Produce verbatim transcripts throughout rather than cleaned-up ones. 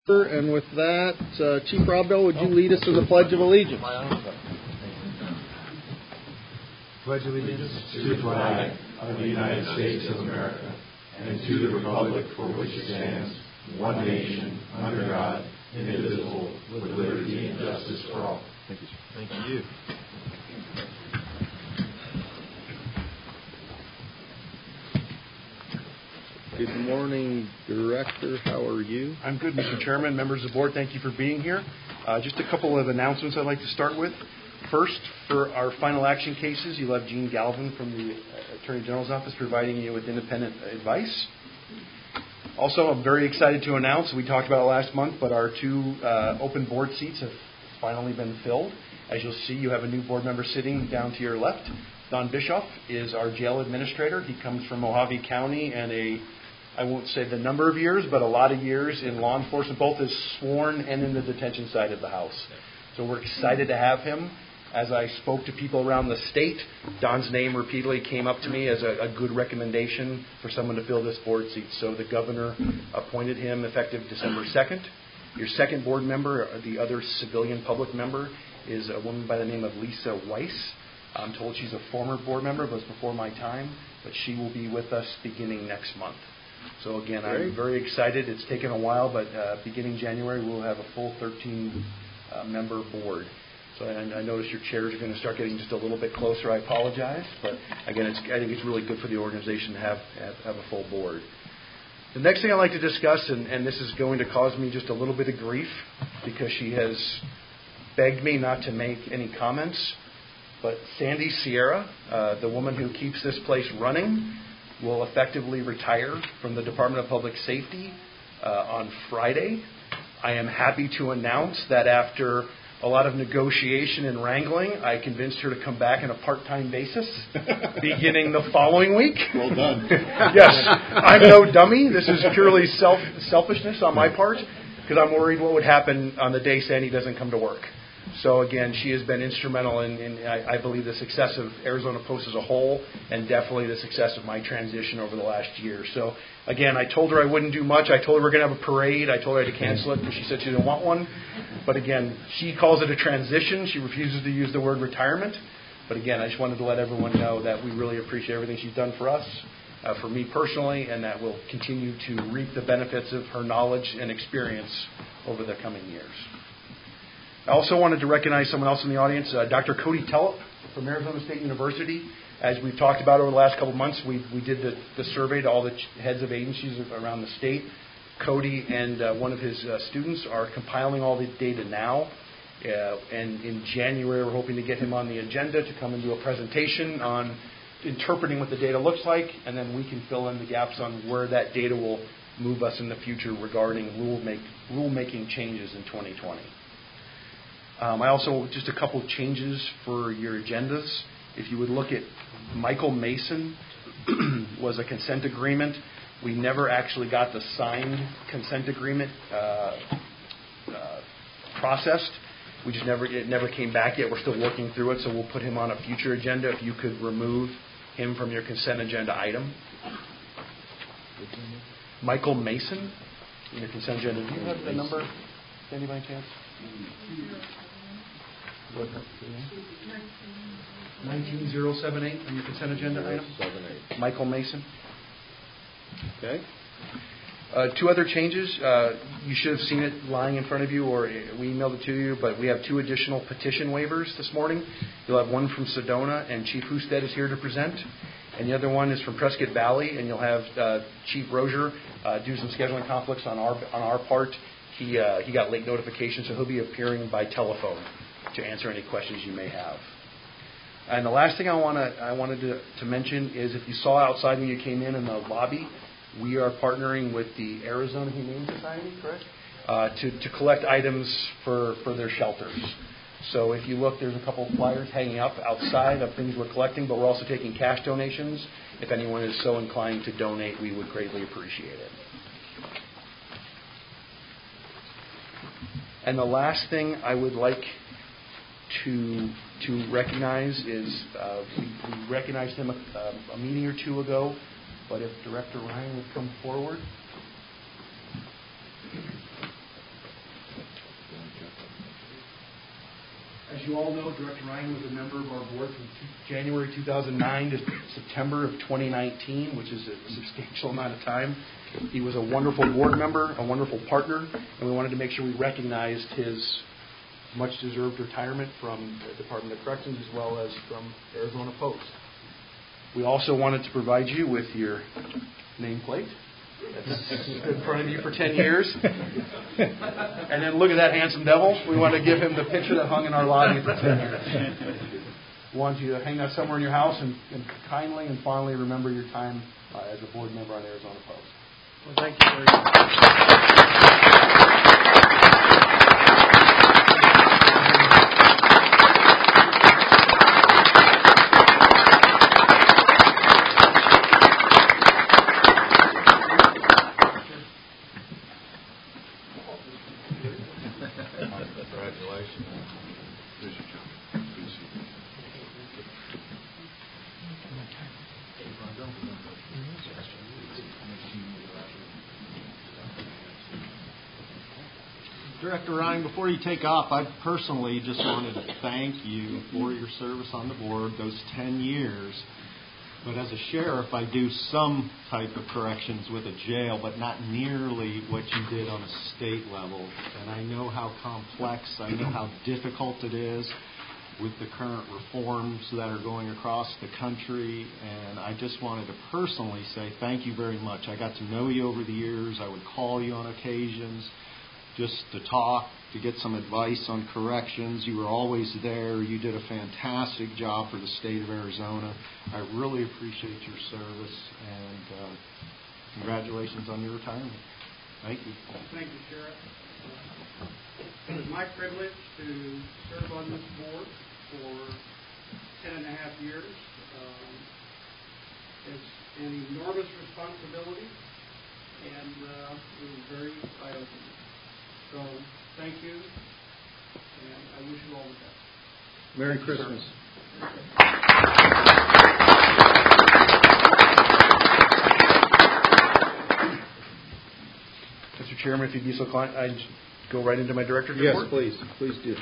And with that, uh, Chief Robdell, would you lead us to the Pledge of Allegiance? Pledge allegiance to the flag of the United States of America and to the republic for which it stands, one nation, under God, indivisible, with liberty and justice for all. Thank you. Thank you. Good morning, Director. How are you? I'm good, Mister Chairman, members of the board. Thank you for being here. Uh, just a couple of announcements I'd like to start with. First, for our final action cases, you'll have Gene Galvin from the Attorney General's Office providing you with independent advice. Also, I'm very excited to announce, we talked about it last month, but our two uh, open board seats have finally been filled. As you'll see, you have a new board member sitting down to your left. Don Bischoff is our jail administrator. He comes from Mojave County and a I won't say the number of years, but a lot of years in law enforcement, both as sworn and in the detention side of the house. So we're excited to have him. As I spoke to people around the state, Don's name repeatedly came up to me as a, a good recommendation for someone to fill this board seat. So the governor appointed him effective December second. Your second board member, the other civilian public member, is a woman by the name of Lisa Weiss. I'm told she's a former board member, but it was before my time, but she will be with us beginning next month. So again, I'm very excited. It's taken a while, but uh, beginning January, we'll have a full thirteen-member uh, board. So I, I notice your chairs are going to start getting just a little bit closer. I apologize, but again, it's, I think it's really good for the organization to have, have, have a full board. The next thing I'd like to discuss, and, and this is going to cause me just a little bit of grief because she has begged me not to make any comments, but Sandy Sierra, uh, the woman who keeps this place running, will effectively retire from the Department of Public Safety uh, on Friday. I am happy to announce that after a lot of negotiation and wrangling, I convinced her to come back on a part-time basis beginning the following week. Well done. Yes, I'm no dummy. This is purely self selfishness on my part because I'm worried what would happen on the day Sandy doesn't come to work. So again, she has been instrumental in, in I, I believe, the success of Arizona Post as a whole, and definitely the success of my transition over the last year. So again, I told her I wouldn't do much. I told her we're going to have a parade. I told her I had to cancel it because she said she didn't want one. But again, she calls it a transition. She refuses to use the word retirement. But again, I just wanted to let everyone know that we really appreciate everything she's done for us, uh, for me personally, and that we'll continue to reap the benefits of her knowledge and experience over the coming years. I also wanted to recognize someone else in the audience, uh, Doctor Cody Tellep from Arizona State University. As we've talked about over the last couple of months, we, we did the, the survey to all the heads of agencies around the state. Cody and uh, one of his uh, students are compiling all the data now. Uh, and in January, we're hoping to get him on the agenda to come and do a presentation on interpreting what the data looks like, and then we can fill in the gaps on where that data will move us in the future regarding rule make, rule-making changes in twenty twenty. Um, I also, just a couple of changes for your agendas. If you would look at Michael Mason was a consent agreement. We never actually got the signed consent agreement uh, uh, processed. We just never, it never came back yet. We're still working through it, so we'll put him on a future agenda. If you could remove him from your consent agenda item. Michael Mason, in your consent agenda. Do you have the number, Sandy, by chance? nineteen zero seven eight on your consent agenda item. Michael Mason. Okay. Uh, two other changes. Uh, you should have seen it lying in front of you, or we emailed it to you, but we have two additional petition waivers this morning. You'll have one from Sedona, and Chief Husted is here to present. And the other one is from Prescott Valley, and you'll have uh, Chief Rozier uh, do some scheduling conflicts on our on our part. He uh, he got late notification, so he'll be appearing by telephone to answer any questions you may have. And the last thing I want to I wanted to, to mention is if you saw outside when you came in in the lobby, we are partnering with the Arizona Humane Society, correct? Uh, to, to collect items for, for their shelters. So if you look, there's a couple of flyers hanging up outside of things we're collecting, but we're also taking cash donations. If anyone is so inclined to donate, we would greatly appreciate it. And the last thing I would like to to recognize is uh, we, we recognized him a, a meeting or two ago, but if Director Ryan would come forward. as you all know, Director Ryan was a member of our board from January two thousand nine to September of twenty nineteen, which is a substantial amount of time. He was a wonderful board member, a wonderful partner, and we wanted to make sure we recognized his much-deserved retirement from the Department of Corrections as well as from Arizona Post. We also wanted to provide you with your nameplate. That's been in front of you for ten years. And then look at that handsome devil. We want to give him the picture that hung in our lobby for ten years. We want you to hang that somewhere in your house and, and kindly and fondly remember your time uh, as a board member on Arizona Post. Well, thank you very much. Director Ryan, before you take off, I personally just wanted to thank you for your service on the board, those ten years. But as a sheriff, I do some type of corrections with a jail, but not nearly what you did on a state level. And I know how complex, I know how difficult it is with the current reforms that are going across the country. And I just wanted to personally say thank you very much. I got to know you over the years. I would call you on occasions just to talk, to get some advice on corrections. You were always there. You did a fantastic job for the state of Arizona. I really appreciate your service, and uh, congratulations on your retirement. Thank you. Thank you, Sheriff. It was my privilege to serve on this board for ten and a half years. Um, it's an enormous responsibility, and uh, it was very eye-opening. So, thank you, and I wish you all the best. Merry Christmas. Mister Chairman, if you'd be so kind, I'd go right into my director's report. Yes, please. Please do.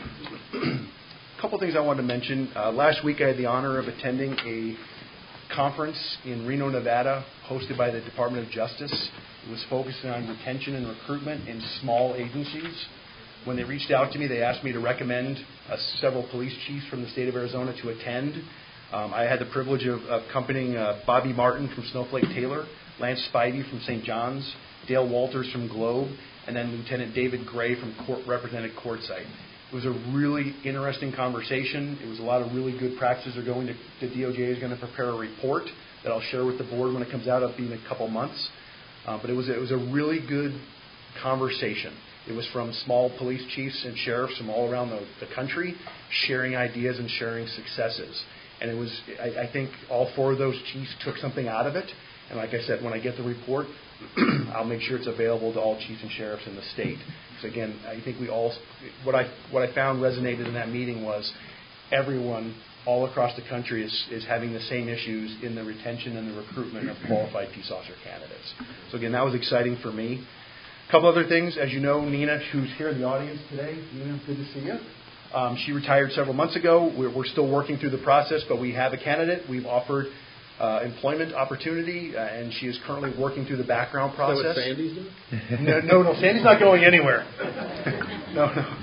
A couple things I wanted to mention. Uh, last week I had the honor of attending a conference in Reno, Nevada, hosted by the Department of Justice. It was focusing on retention and recruitment in small agencies. When they reached out to me, they asked me to recommend uh, several police chiefs from the state of Arizona to attend. Um, I had the privilege of, of accompanying uh, Bobby Martin from Snowflake Taylor, Lance Spivey from Saint John's, Dale Walters from Globe, and then Lieutenant David Gray from Court, represented Quartzsite. It was a really interesting conversation. It was a lot of really good practices. They're going to, the D O J is going to prepare a report that I'll share with the board when it comes out. It'll be in a couple months. Uh, but it was it was a really good conversation. It was from small police chiefs and sheriffs from all around the, the country, sharing ideas and sharing successes. And it was, I, I think, all four of those chiefs took something out of it. And like I said, when I get the report, I'll make sure it's available to all chiefs and sheriffs in the state. So again, I think we all, what I what I found resonated in that meeting was everyone all across the country is, is having the same issues in the retention and the recruitment of qualified peace officer candidates. So again, that was exciting for me. A couple other things. As you know, Nina, who's here in the audience today, Nina, good to see you. Um, she retired several months ago. We're, we're still working through the process, but we have a candidate. We've offered uh, employment opportunity, uh, and she is currently working through the background process. Is that what Sandy's doing? no, no, no, Sandy's not going anywhere. no, no.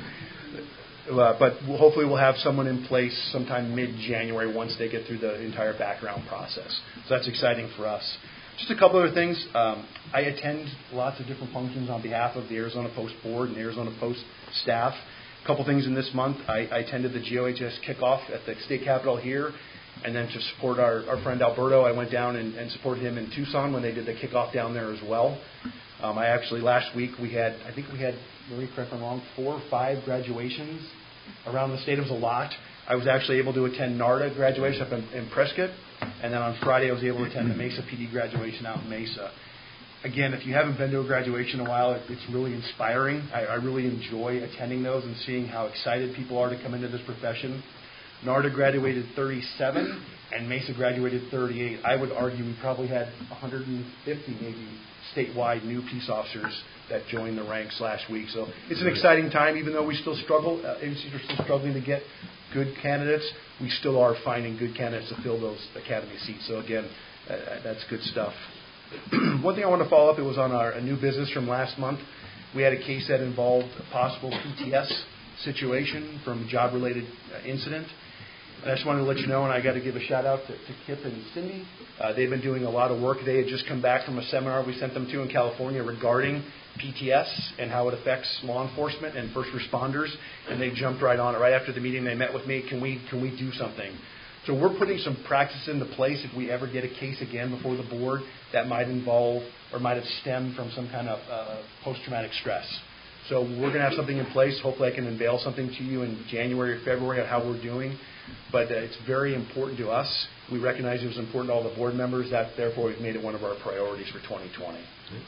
Uh, but we'll, hopefully we'll have someone in place sometime mid-January once they get through the entire background process. So that's exciting for us. Just a couple other things. Um, I attend lots of different functions on behalf of the Arizona Post Board and Arizona Post staff. A couple things in this month. I, I attended the G O H S kickoff at the state capitol here. And then to support our, our friend Alberto, I went down and, and supported him in Tucson when they did the kickoff down there as well. Um, I actually, last week, we had, I think we had, Marie, correct me if I'm wrong, four or five graduations around the state. It was a lot. I was actually able to attend NARDA graduation up in, in Prescott. And then on Friday, I was able to attend the Mesa P D graduation out in Mesa. Again, if you haven't been to a graduation in a while, it, it's really inspiring. I, I really enjoy attending those and seeing how excited people are to come into this profession. NARDA graduated thirty-seven, and Mesa graduated thirty-eight. I would argue we probably had one hundred fifty maybe statewide new peace officers that joined the ranks last week. So it's an exciting time, even though we still struggle. Uh, agencies are still struggling to get good candidates. We still are finding good candidates to fill those academy seats. So again, uh, that's good stuff. One thing I want to follow up, it was on our a new business from last month. We had a case that involved a possible P T S situation from a job-related uh, incident. And I just wanted to let you know, and I got to give a shout-out to, to Kip and Cindy. Uh, they've been doing a lot of work. They had just come back from a seminar we sent them to in California regarding P T S and how it affects law enforcement and first responders, and they jumped right on it. Right after the meeting, they met with me. Can we can we do something? So we're putting some practice into place if we ever get a case again before the board that might involve or might have stemmed from some kind of uh, post-traumatic stress. So we're going to have something in place. Hopefully I can unveil something to you in January or February on how we're doing. But uh, it's very important to us. We recognize it was important to all the board members. That, therefore, we've made it one of our priorities for twenty twenty.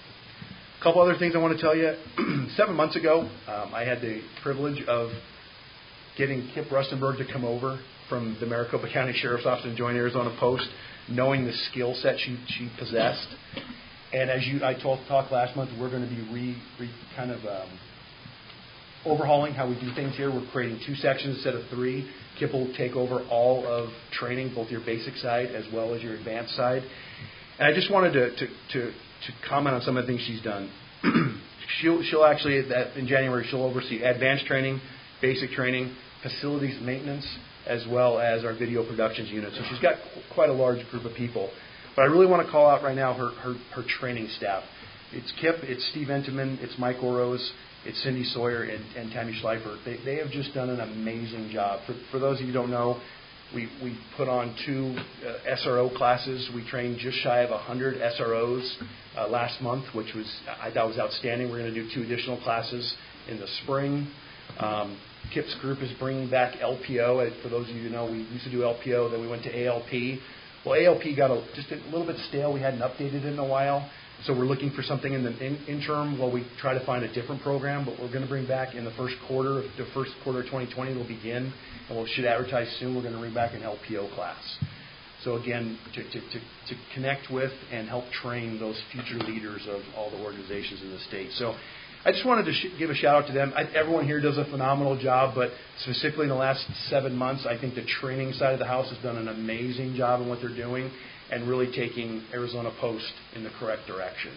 A couple other things I want to tell you. Seven months ago, um, I had the privilege of getting Kip Rustenberg to come over from the Maricopa County Sheriff's Office and join Arizona Post, knowing the skill set she, she possessed. And as you, I told, talked last month, we're going to be re, re kind of um, overhauling how we do things here. We're creating two sections instead of three. Kip will take over all of training, both your basic side as well as your advanced side. And I just wanted to, to, to, to comment on some of the things she's done. she'll, she'll actually, in January, she'll oversee advanced training, basic training, facilities maintenance, as well as our video productions unit. So she's got qu- quite a large group of people. But I really want to call out right now her, her, her training staff. It's Kip, it's Steve Entenman, it's Mike Oroz, it's Cindy Sawyer, and, and Tammy Schleifer. They, they have just done an amazing job. For, for those of you who don't know, we, we put on two uh, S R O classes. We trained just shy of one hundred S R Os uh, last month, which was I thought was outstanding. We're going to do two additional classes in the spring. Um, Kip's group is bringing back L P O. For those of you who know, we used to do L P O, then we went to A L P. Well, A L P got a, just a little bit stale. We hadn't updated it in a while. So we're looking for something in the in, interim while we try to find a different program. But we're going to bring back in the first quarter, the first quarter of twenty twenty will begin. And we should advertise soon. We're going to bring back an L P O class. So again, to, to, to, to connect with and help train those future leaders of all the organizations in the state. So I just wanted to sh- give a shout out to them. I, everyone here does a phenomenal job, but specifically in the last seven months, I think the training side of the house has done an amazing job in what they're doing and really taking Arizona Post in the correct direction.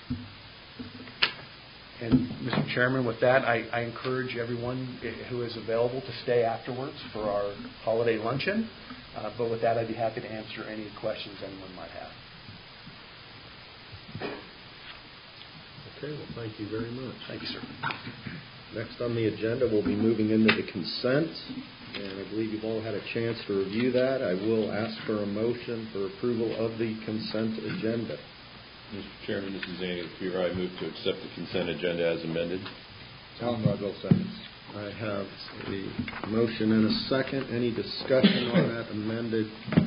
And Mister Chairman, with that, I, I encourage everyone who is available to stay afterwards for our holiday luncheon. Uh, but with that, I'd be happy to answer any questions anyone might have. Okay, well, thank you very much. Thank you, sir. Next on the agenda, we'll be moving into the consent, and I believe you've all had a chance to review that. I will ask for a motion for approval of the consent agenda. Mister Chairman, this is Andy Peer. I move to accept the consent agenda as amended. Tom Rodwell seconds. I have the motion and a second. Any discussion on that amended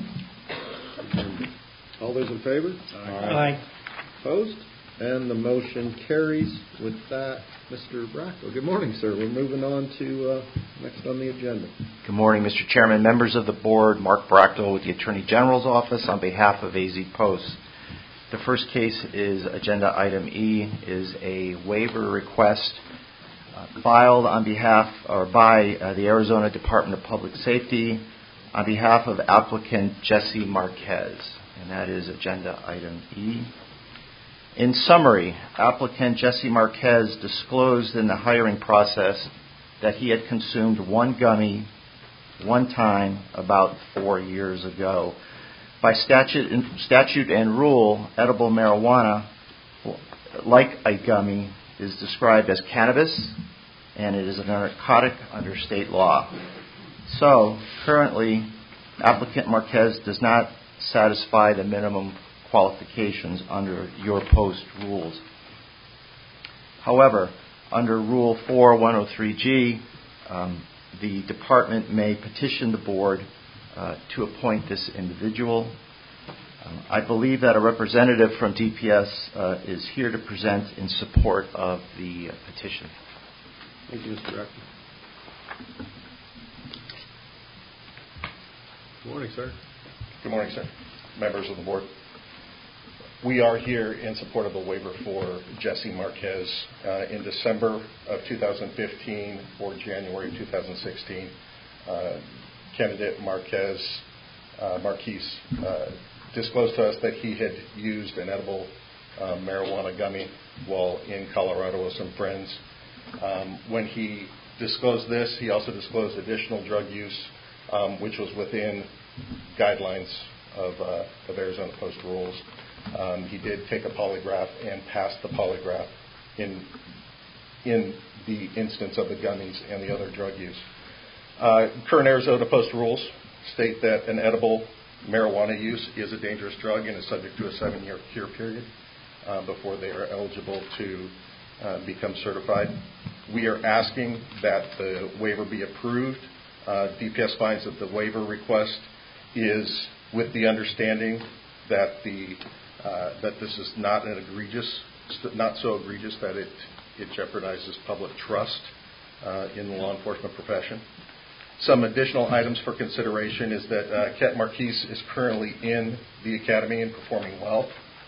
agenda? All those in favor? Aye. Opposed? And the motion carries. With that, Mister Bracco. Good morning, sir. We're moving on to uh, next on the agenda. Good morning, Mister Chairman, members of the board. Mark Bracco with the Attorney General's Office on behalf of A Z Post. The first case is agenda item E, is a waiver request uh, filed on behalf or by uh, the Arizona Department of Public Safety on behalf of applicant Jesse Marquez, and that is agenda item E. In summary, applicant Jesse Marquez disclosed in the hiring process that he had consumed one gummy one time about four years ago. By statute, statute and rule, edible marijuana, like a gummy, is described as cannabis, and it is a narcotic under state law. So, currently, applicant Marquez does not satisfy the minimum qualifications under your post rules. However, under Rule four one oh three G, um, the department may petition the board uh, to appoint this individual. Um, I believe that a representative from D P S uh, is here to present in support of the uh, petition. Thank you, Mister Director. Good morning, sir. Good morning, sir. Members of the board. we are here in support of a waiver for Jesse Marquez. Uh, in December of two thousand fifteen or January two thousand sixteen, uh, candidate Marquez, uh, Marquise, uh, disclosed to us that he had used an edible uh, marijuana gummy while in Colorado with some friends. Um, when he disclosed this, he also disclosed additional drug use, um, which was within guidelines of, uh, of Arizona Post rules. Um, he did take a polygraph and passed the polygraph in in the instance of the gummies and the other drug use. Uh, current Arizona Post rules state that an edible marijuana use is a dangerous drug and is subject to a seven-year cure period uh, before they are eligible to uh, become certified. We are asking that the waiver be approved. Uh, D P S finds that the waiver request is with the understanding that the uh, that this is not an egregious, not so egregious that it it jeopardizes public trust uh, in the law enforcement profession. Some additional items for consideration is that uh, Ket Marquise is currently in the academy and performing well.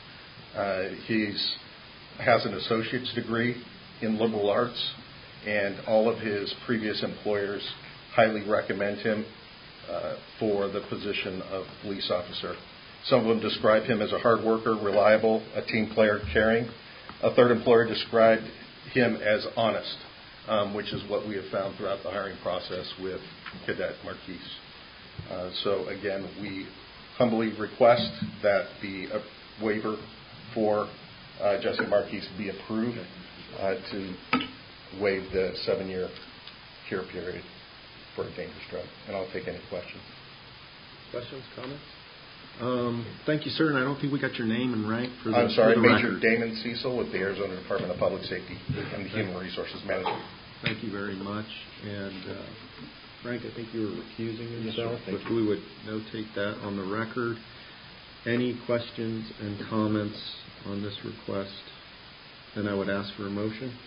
Uh, he's has an associate's degree in liberal arts, and all of his previous employers highly recommend him uh, for the position of police officer. Some of them describe him as a hard worker, reliable, a team player, caring. A third employer described him as honest, um, which is what we have found throughout the hiring process with Cadet Marquise. Uh, so again, we humbly request that the uh, waiver for uh, Jesse Marquise be approved uh, to waive the seven-year cure period for a dangerous drug. And I'll take any questions. Questions, comments? Um, thank you, sir. And I don't think we got your name and rank for the I'm sorry, for the Major record. Damon Cecil with the Arizona Department of Public Safety and the Human Resources Manager. Thank you very much. And uh, Frank, I think you were recusing yourself, Yes, but we would notate that on the record. Any questions and comments on this request? Then I would ask for a motion.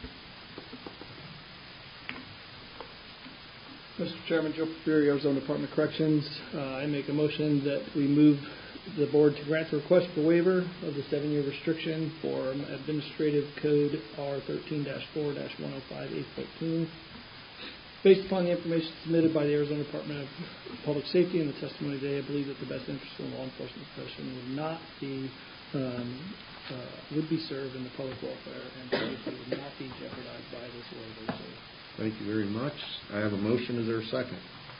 Mister Chairman, Joe Porfirio, Arizona Department of Corrections. Uh, I make a motion that we move the board to grant the request for waiver of the seven-year restriction for Administrative Code R thirteen dash four dash one oh five eight point two. Based upon the information submitted by the Arizona Department of Public Safety and the testimony today, I believe that the best interest of the law enforcement profession would not be um, uh, would be served in the public welfare and safety would not be jeopardized by this waiver. So Thank you very much. I have a motion. Is there a second?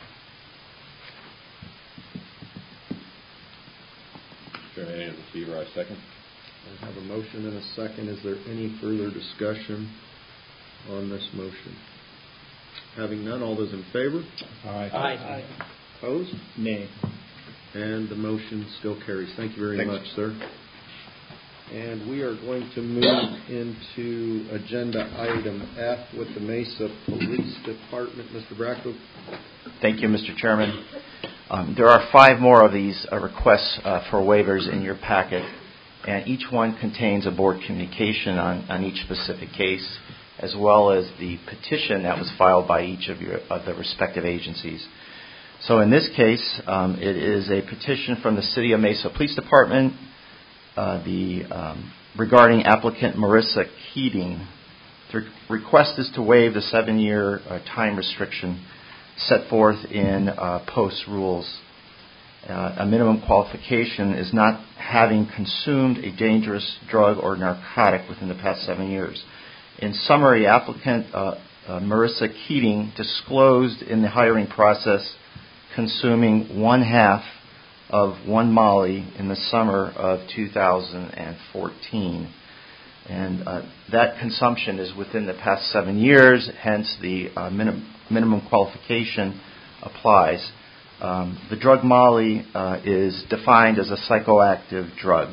Chairman Anderson Seaver, I second. I have a motion and a second. Is there any further discussion on this motion? Having none, all those in favor? Aye. Aye. Opposed? Nay. And the motion still carries. Thank you very Thanks. much, sir. And we are going to move into agenda item F with the Mesa Police Department. Mister Bracco. Thank you, Mister Chairman. Um, there are five more of these uh, requests uh, for waivers in your packet, and each one contains a board communication on, on each specific case, as well as the petition that was filed by each of, your, of the respective agencies. So in this case, um, it is a petition from the City of Mesa Police Department uh, the um, regarding applicant Marissa Keating. The request is to waive the seven-year uh, time restriction set forth in uh, post rules. Uh, a minimum qualification is not having consumed a dangerous drug or narcotic within the past seven years. In summary, applicant uh, uh, Marissa Keating disclosed in the hiring process consuming one half of one Molly in the summer of two thousand fourteen. And uh, that consumption is within the past seven years, hence the uh, minim- minimum qualification applies. Um, the drug Molly uh, is defined as a psychoactive drug.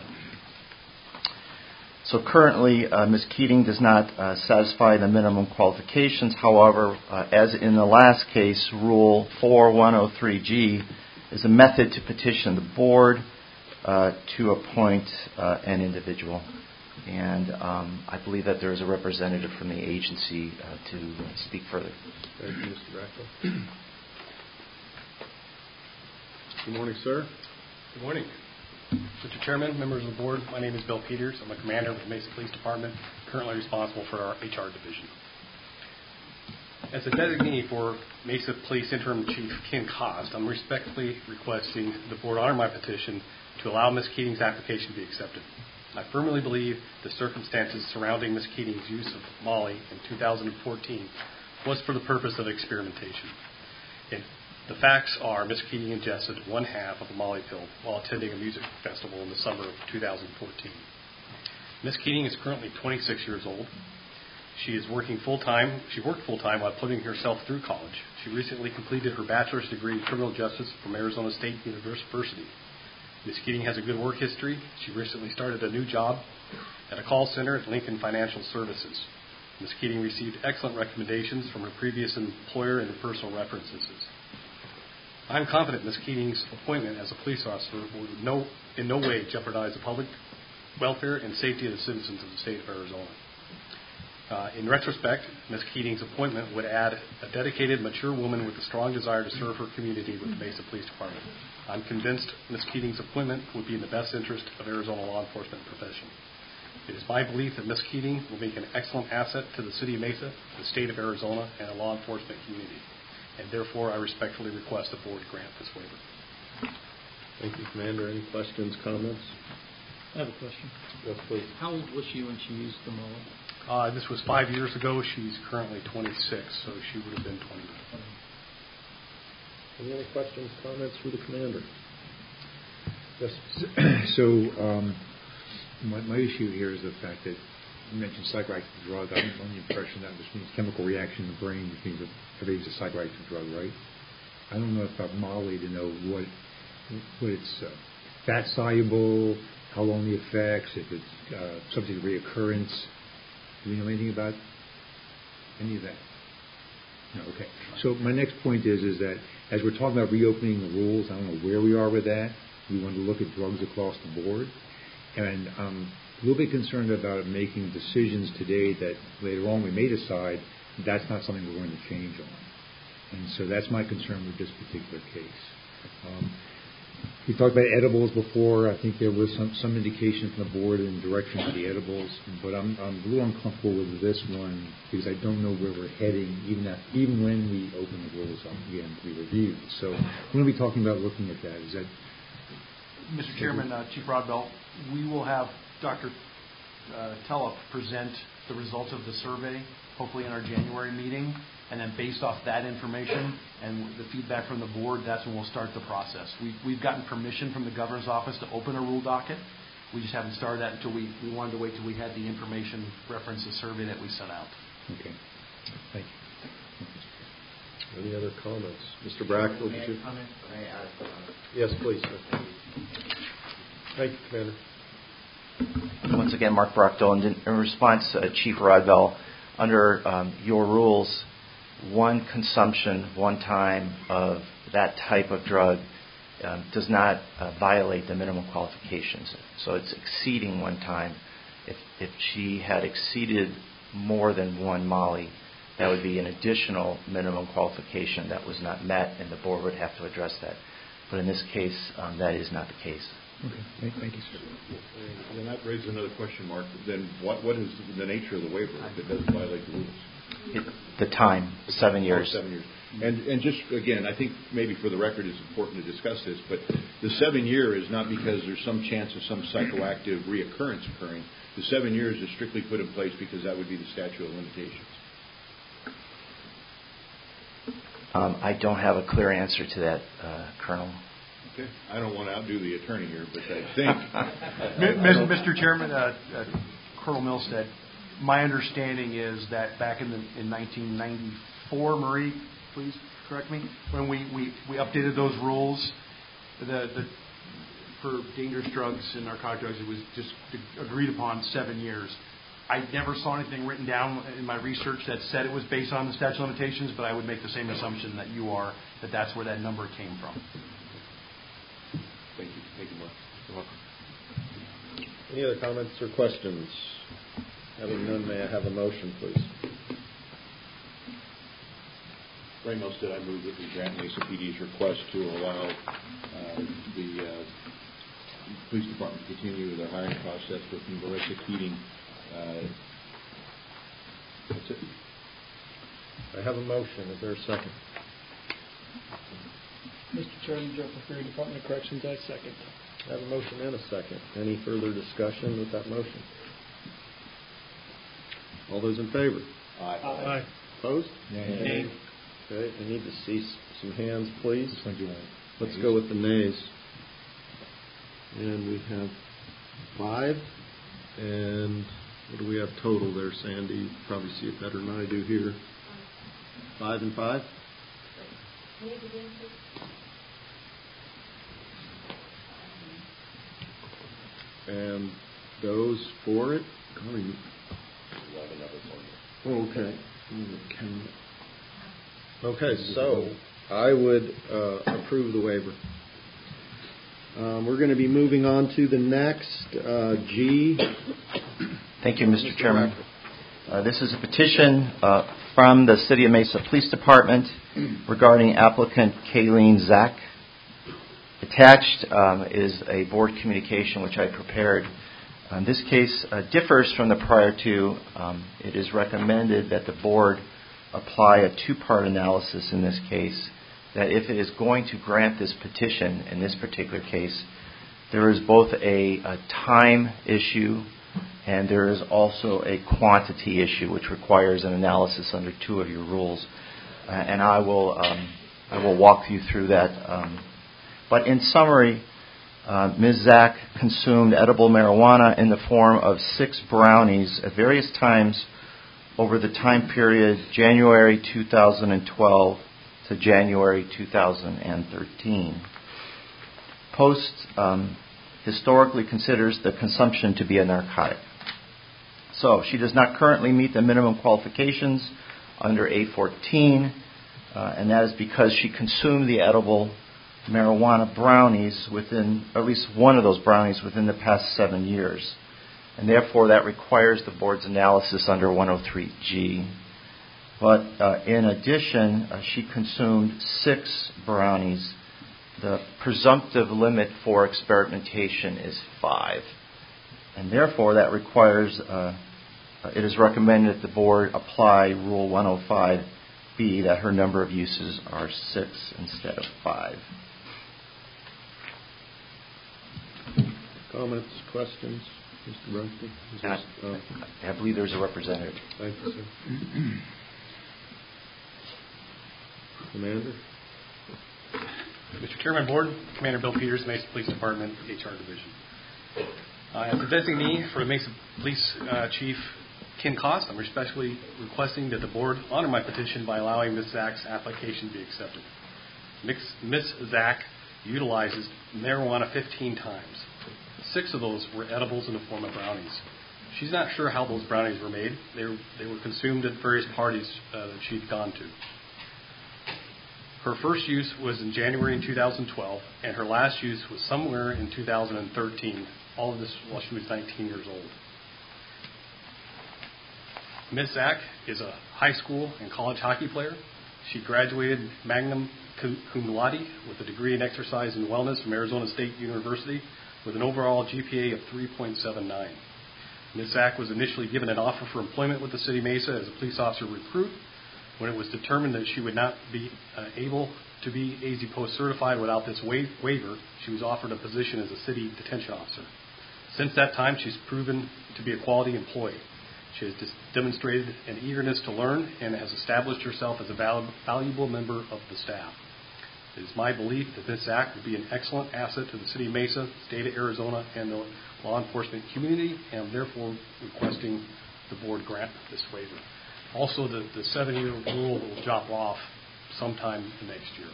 So currently, uh, Miz Keating does not uh, satisfy the minimum qualifications. However, uh, as in the last case, Rule four one oh three G is a method to petition the board uh, to appoint uh, an individual. And um, I believe that there is a representative from the agency uh, to speak further. Thank you, Mister Bracco. Good morning, sir. Good morning. Mister Chairman, members of the board, my name is Bill Peters. I'm a commander with the Mesa Police Department, currently responsible for our H R division. As a designee for Mesa Police Interim Chief Ken Cost, I'm respectfully requesting the board honor my petition to allow Miz Keating's application to be accepted. I firmly believe the circumstances surrounding Miz Keating's use of Molly in two thousand fourteen was for the purpose of experimentation. And the facts are Miz Keating ingested one half of a Molly pill while attending a music festival in the summer of two thousand fourteen. Miz Keating is currently twenty-six years old. She is working full-time. She worked full-time while putting herself through college. She recently completed her bachelor's degree in criminal justice from Arizona State University. Miz Keating has a good work history. She recently started a new job at a call center at Lincoln Financial Services. Miz Keating received excellent recommendations from her previous employer and personal references. I am confident Miz Keating's appointment as a police officer will no, in no way jeopardize the public welfare and safety of the citizens of the state of Arizona. Uh, in retrospect, Miz Keating's appointment would add a dedicated, mature woman with a strong desire to serve her community with the Mesa Police Department. I'm convinced Miz Keating's appointment would be in the best interest of Arizona law enforcement profession. It is my belief that Miz Keating will make an excellent asset to the city of Mesa, the state of Arizona, and the law enforcement community. And therefore, I respectfully request the board grant this waiver. Thank you, Commander. Any questions, comments? I have a question. Yes, please. How old was she when she used the Molly? Uh, this was five years ago. She's currently twenty-six, so she would have been twenty. Any other questions, comments for the Commander? Yes. So, um, my, my issue here is the fact that you mentioned psychoactive drug. I'm under the impression that this means chemical reaction in the brain, which means that everything's a psychoactive drug, right? I don't know about Molly to know what what it's uh, fat soluble, how long the effects, if it's uh, subject to reoccurrence. Do we know anything about any of that? No, okay. So my next point is is that as we're talking about reopening the rules, I don't know where we are with that. We want to look at drugs across the board. And I'm a little bit concerned about making decisions today that later on we may decide that's not something we're going to change on. And so that's my concern with this particular case. Um, we talked about edibles before. I think there was some, some indication from the board in direction of the edibles, but I'm, I'm a little uncomfortable with this one because I don't know where we're heading, even at, even when we open the rules up again to be reviewed. So when are we talking about looking at that? Is that Mister Chairman, uh, Chief Rodbell, we will have Doctor Uh, Telep present the results of the survey, hopefully in our January meeting, and then based off that information and the feedback from the board, that's when we'll start the process. We, we've gotten permission from the governor's office to open a rule docket. We just haven't started that until we, we wanted to wait till we had the information reference the survey that we sent out. okay? Thank you. Any other comments? Mister Brackett, May would I you? comment? May I add, uh, Yes, please, sir. Thank you, Commander. Once again, Mark Brockdale, and in, in response to uh, Chief Rodbell, under um, your rules, one consumption, one time of that type of drug um, does not uh, violate the minimum qualifications. So it's exceeding one time. If, if she had exceeded more than one Molly, that would be an additional minimum qualification that was not met, and the board would have to address that. But in this case, um, that is not the case. Okay. Thank, thank you, sir. And that raises another question, Mark. Then what, what is the nature of the waiver if it doesn't violate the rules? It, the time, seven years. Oh, seven years. And, and just, again, I think maybe for the record it's important to discuss this, but the seven year is not because there's some chance of some psychoactive reoccurrence occurring. The seven years is strictly put in place because that would be the statute of limitations. Um, I don't have a clear answer to that, uh, Colonel. Okay. I don't want to outdo the attorney here, but I think... Mister Chairman, uh, uh, Colonel Milstead, my understanding is that back in, the, in nineteen ninety-four, Marie, please correct me, when we, we, we updated those rules, the, the, for dangerous drugs and narcotic drugs, it was just agreed upon seven years. I never saw anything written down in my research that said it was based on the statute of limitations, but I would make the same assumption that you are, that that's where that number came from. Thank you. Thank you, Mark. You're welcome. Any other comments or questions? Having none, may I have a motion, please? Ray Milstead, I move that we grant Mesa P D's request to allow uh, the uh, police department to continue with their hiring process with Melissa Keating. Uh, that's it. I have a motion. Is there a second? Mister Chairman, Joe Porfirio, Department of Corrections, I second. I have a motion and a second. Any further discussion with that motion? All those in favor? Aye. Aye. Opposed? Nay. Okay, I need to see s- some hands, please. Which one do you want? Let's Nays? go with the nays. And we have five. And what do we have total there, Sandy? You probably see it better than I do here. Five and five? And those for it? I mean, oh, okay. Okay, so I would uh, approve the waiver. Um, we're going to be moving on to the next, uh, G. Thank you, Mister Chairman. Uh, this is a petition uh, from the City of Mesa Police Department regarding applicant Kayleen Zach. Attached um, is a board communication which I prepared. Um, this case uh, differs from the prior two. Um, it is recommended that the board apply a two-part analysis in this case, that if it is going to grant this petition in this particular case, there is both a, a time issue and there is also a quantity issue which requires an analysis under two of your rules. Uh, and I will um, I will walk you through that. Um, but in summary, uh, Miz Zach consumed edible marijuana in the form of six brownies at various times over the time period January two thousand twelve to January two thousand thirteen. Post um, historically considers the consumption to be a narcotic. So she does not currently meet the minimum qualifications under A fourteen, uh, and that is because she consumed the edible marijuana brownies within, at least one of those brownies within the past seven years. And therefore that requires the board's analysis under one oh three G. But uh, in addition, uh, she consumed six brownies. The presumptive limit for experimentation is five. And therefore that requires, uh, it is recommended that the board apply Rule one oh five B, that her number of uses are six instead of five. Comments, questions, Mister Brunson? I, uh, I believe there's a representative. Thank you, sir. Commander? Mister Chairman, Board, Commander Bill Peters, Mesa Police Department, H R Division. Uh, as the designee for the Mesa Police uh, Chief Ken Koss, I'm respectfully requesting that the Board honor my petition by allowing Miz Zach's application to be accepted. Miz Zach utilizes marijuana fifteen times. Six of those were edibles in the form of brownies. She's not sure how those brownies were made. They were, they were consumed at various parties uh, that she'd gone to. Her first use was in January in two thousand twelve, and her last use was somewhere in two thousand thirteen, all of this while she was nineteen years old. Miz Zach is a high school and college hockey player. She graduated magna cum laude with a degree in exercise and wellness from Arizona State University with an overall G P A of three point seven nine. Miz Zach was initially given an offer for employment with the City of Mesa as a police officer recruit. When it was determined that she would not be uh, able to be A Z Post certified without this wa- waiver, she was offered a position as a city detention officer. Since that time, she's proven to be a quality employee. She has dis- demonstrated an eagerness to learn and has established herself as a val- valuable member of the staff. It is my belief that this act will be an excellent asset to the City of Mesa, state of Arizona, and the law enforcement community, and I'm therefore requesting the board grant this waiver. Also, the, the seven-year rule will drop off sometime next year.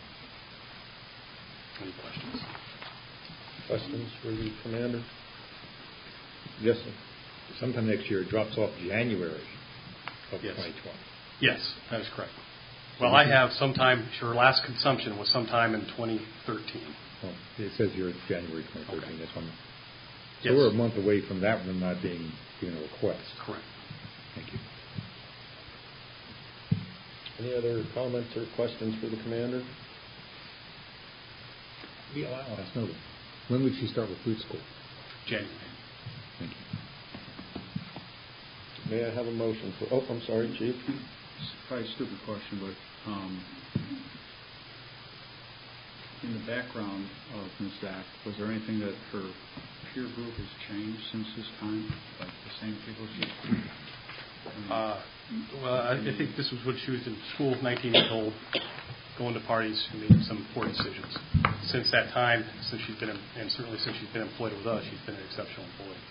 Any questions? Questions for the commander? Yes, sir. Sometime next year, it drops off January of Yes. twenty twenty. Yes, that is correct. Well, I have sometime, her last consumption was sometime in twenty thirteen. Well, it says here it's January twenty thirteen. Okay. That's one. Yes. So we're a month away from that one not being given a request. Correct. Thank you. Any other comments or questions for the commander? We allow us know. When would she start recruit school? January. Thank you. May I have a motion for, oh, I'm sorry, Chief. It's probably a stupid question, but um, in the background of Miz Zach, was there anything that her peer group has changed since this time? Like the same people she... Uh, well, I, I think this was when she was in school, nineteen years old, going to parties and making some poor decisions. Since that time, since she's been, and certainly since she's been employed with us, she's been an exceptional employee.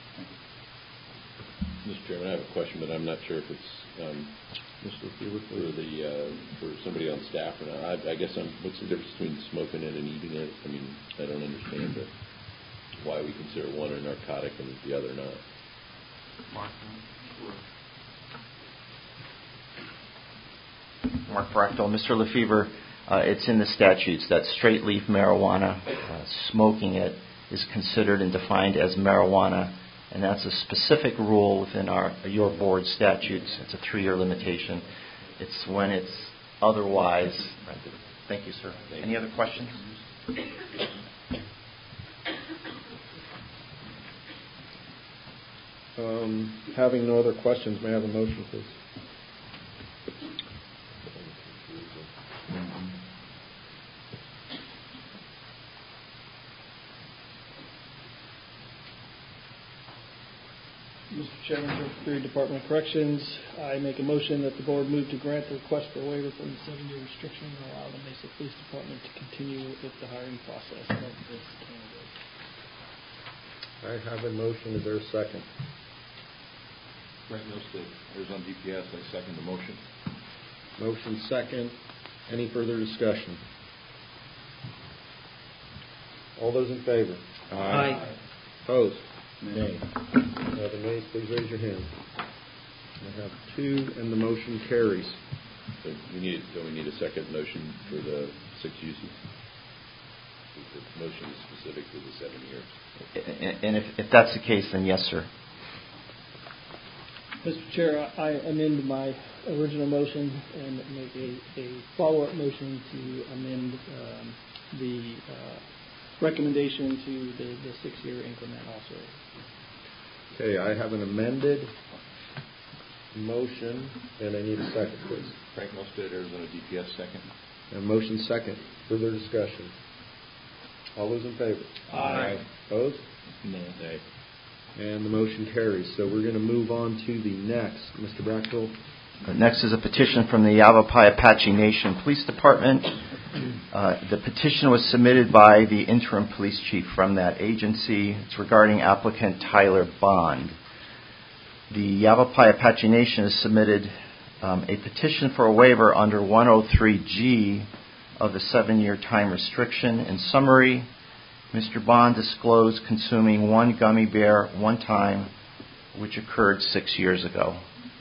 Mister Chairman, I have a question, but I'm not sure if it's um, Mister Fewer, for the uh, for somebody on staff or not. I, I guess I'm. What's the difference between smoking it and eating it? I mean, I don't understand that. Why we consider one a narcotic and the other not? Mark. Mark Brachtel. Mister Lefevre, uh, it's in the statutes that straight leaf marijuana, uh, smoking it, is considered and defined as marijuana, and that's a specific rule within our your board statutes. It's a three-year limitation. It's when it's otherwise. Thank you, sir. Thank Any you. Other questions? Um, having no other questions, may I have a motion, please? Mister Chairman, Superior Department of Corrections, I make a motion that the board move to grant the request for a waiver from the seven-year restriction and allow the Mesa Police Department to continue with the hiring process of this candidate. I have a motion. Is there a second? Frank Milstead, Arizona D P S. I second the motion. Motion second. Any further discussion? All those in favor? Aye. Aye. Opposed? Nay. Uh, the nays, please raise your hand. I have two, and the motion carries. So we need, don't we need a second motion for the six uses? The motion is specific to the seven years. And if, if that's the case, then yes, sir. Mister Chair, I amend my original motion and make a, a follow-up motion to amend um, the uh, recommendation to the, the six-year increment also. Okay, I have an amended motion, and I need a second, please. Frank Milstead, Arizona D P S, second. A motion second. Further discussion. All those in favor? Aye. Opposed? No. Nay. And the motion carries. So we're going to move on to the next. Mister Brachtel. Next is a petition from the Yavapai Apache Nation Police Department. Uh, the petition was submitted by the interim police chief from that agency. It's regarding applicant Tyler Bond. The Yavapai Apache Nation has submitted um, a petition for a waiver under one oh three G of the seven-year time restriction. In summary, Mister Bond disclosed consuming one gummy bear one time, which occurred six years ago.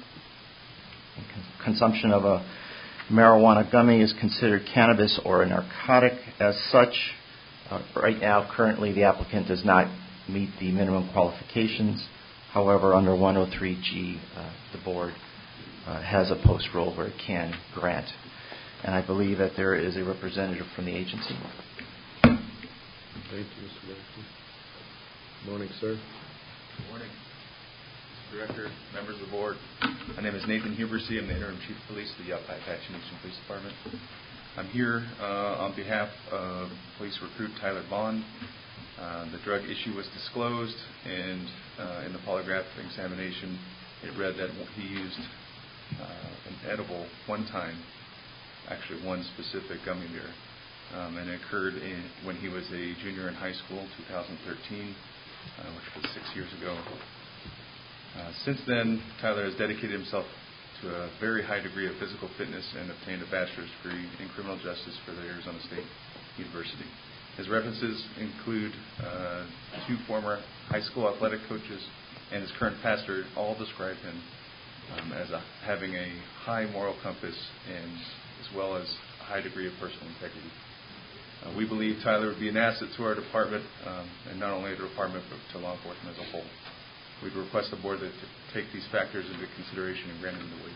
Consumption of a marijuana gummy is considered cannabis or a narcotic. As such, uh, right now, currently, the applicant does not meet the minimum qualifications. However, under one oh three G, uh, the board uh, has a post rule where it can grant. And I believe that there is a representative from the agency. Thank you, Mister Brachtel. Morning, sir. Good morning. Mister Director, members of the board. My name is Nathan Hubersey. I'm the interim chief of police of the Yavapai Apache Nation Police Department. I'm here uh, on behalf of police recruit Tyler Bond. Uh, the drug issue was disclosed, and uh, in the polygraph examination, it read that he used uh, an edible one time, actually one specific gummy bear, um, and it occurred in, when he was a junior in high school, two thousand thirteen, uh, which was six years ago. Uh, since then, Tyler has dedicated himself to a very high degree of physical fitness and obtained a bachelor's degree in criminal justice for the Arizona State University. His references include uh, two former high school athletic coaches and his current pastor. All describe him um, as a, having a high moral compass and as well as a high degree of personal integrity. Uh, we believe Tyler would be an asset to our department, um, and not only the department, but to law enforcement as a whole. We request the board to take these factors into consideration and grant him the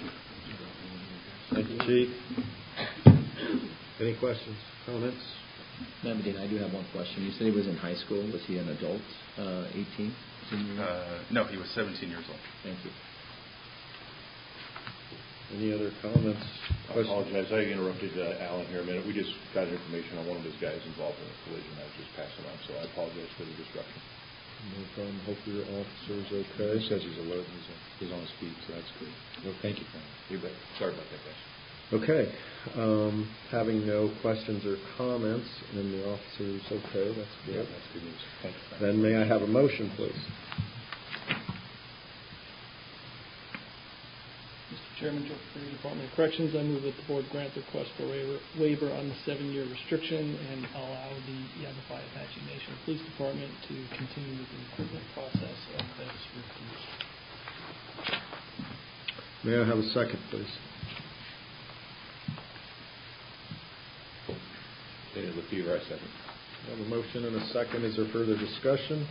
waiver. Thank you, Chief. Any questions, comments? Madam Dean, I do have one question. You said he was in high school. Was he an adult, uh, eighteen? Uh, no, he was seventeen years old. Thank you. Any other comments? I apologize. I interrupted uh, Alan here a minute. We just got information on one of his guys involved in a collision. I was just passing on, so I apologize for the disruption. No problem. Hope your officer's okay. He says he's alert. He's, uh, he's on his feet, so that's good. Well, thank you, Frank. You bet. Sorry about that, guys. Okay. Um, having no questions or comments, and the officer's okay, that's good. Yeah, that's good news. Thank you, Frank. Then may I have a motion, please? Mister Chairman, Jefferson Department of Corrections, I move that the board grant the request for waiver, waiver on the seven-year restriction and allow the Yavapai Apache Nation Police Department to continue with the recruitment process of those recruits. May I have a second, please? David Lefevre, I second. I have a motion and a second. Is there further discussion?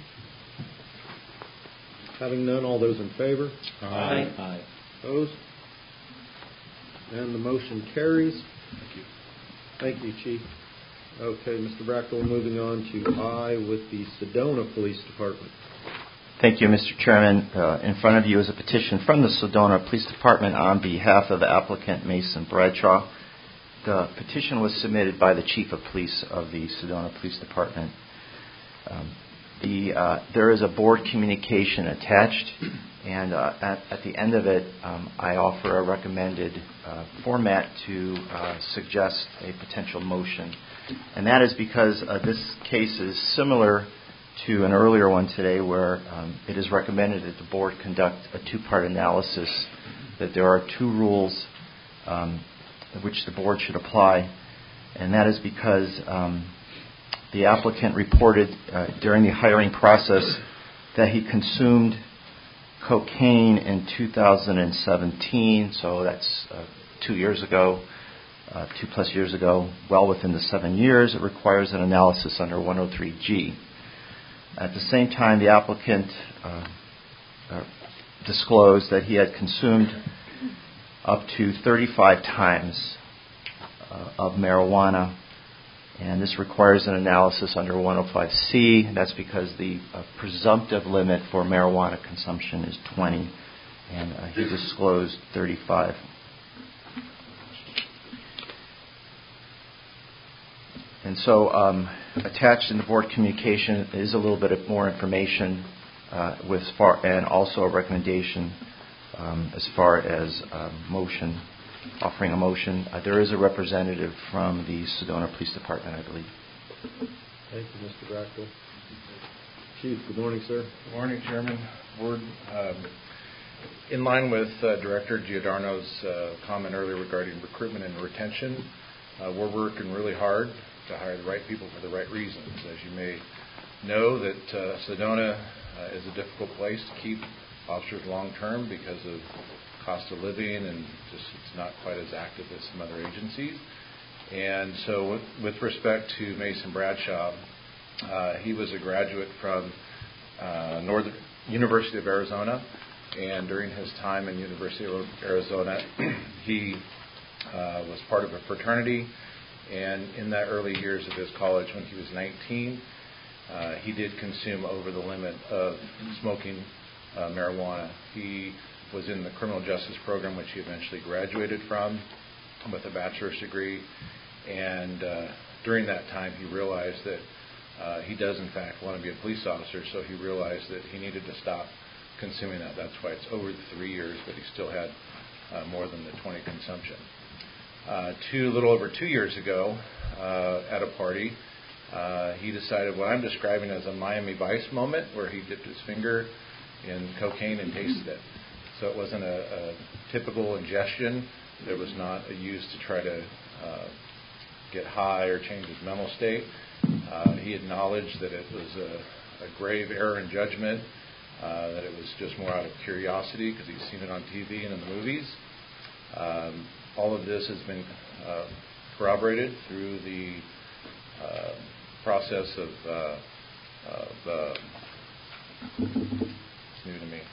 Having none, all those in favor? Aye. Aye. Opposed? And the motion carries. Thank you. Thank you, Chief. Okay, Mister Brackle, moving on to I with the Sedona Police Department. Thank you, Mister Chairman. Uh, in front of you is a petition from the Sedona Police Department on behalf of the applicant Mason Bradshaw. The petition was submitted by the Chief of Police of the Sedona Police Department. Um, the, uh, there is a board communication attached, and uh, at, at the end of it, um, I offer a recommended uh, format to uh, suggest a potential motion. And that is because uh, this case is similar to an earlier one today where um, it is recommended that the board conduct a two-part analysis, that there are two rules um, which the board should apply, and that is because um, the applicant reported uh, during the hiring process that he consumed cocaine in two thousand seventeen, so that's uh, two years ago, uh, two plus years ago, well within the seven years. It requires an analysis under one oh three G. At the same time, the applicant uh, uh, disclosed that he had consumed up to thirty-five times uh, of marijuana, and this requires an analysis under one oh five C. That's because the uh, presumptive limit for marijuana consumption is twenty, and uh, he disclosed thirty-five. And so um, attached in the board communication is a little bit of more information uh, with far, and also a recommendation um, as far as uh, motion, offering a motion. Uh, there is a representative from the Sedona Police Department, I believe. Thank you, Mister Brackle. Chief, good morning, sir. Good morning, Chairman. Board. Um, in line with uh, Director Giordano's uh, comment earlier regarding recruitment and retention, uh, we're working really hard to hire the right people for the right reasons. As you may know, that uh, Sedona uh, is a difficult place to keep officers long term because of cost of living, and just it's not quite as active as some other agencies. And so with, with respect to Mason Bradshaw, uh, he was a graduate from uh, Northern University of Arizona, and during his time in University of Arizona, he uh, was part of a fraternity. And in that early years of his college, when he was nineteen, uh, he did consume over the limit of smoking uh, marijuana. He was in the criminal justice program, which he eventually graduated from with a bachelor's degree. And uh, during that time, he realized that uh, he does, in fact, want to be a police officer, so he realized that he needed to stop consuming that. That's why it's over the three years, but he still had uh, more than the twenty consumption. Uh, two, a little over two years ago, uh, at a party, uh, he decided what I'm describing as a Miami Vice moment, where he dipped his finger in cocaine and tasted it. So it wasn't a, a typical ingestion. There was not a use to try to uh, get high or change his mental state. Uh, he acknowledged that it was a, a grave error in judgment, uh, that it was just more out of curiosity because he's seen it on T V and in the movies. Um, all of this has been uh, corroborated through the uh, process of, uh, of uh, it's new to me,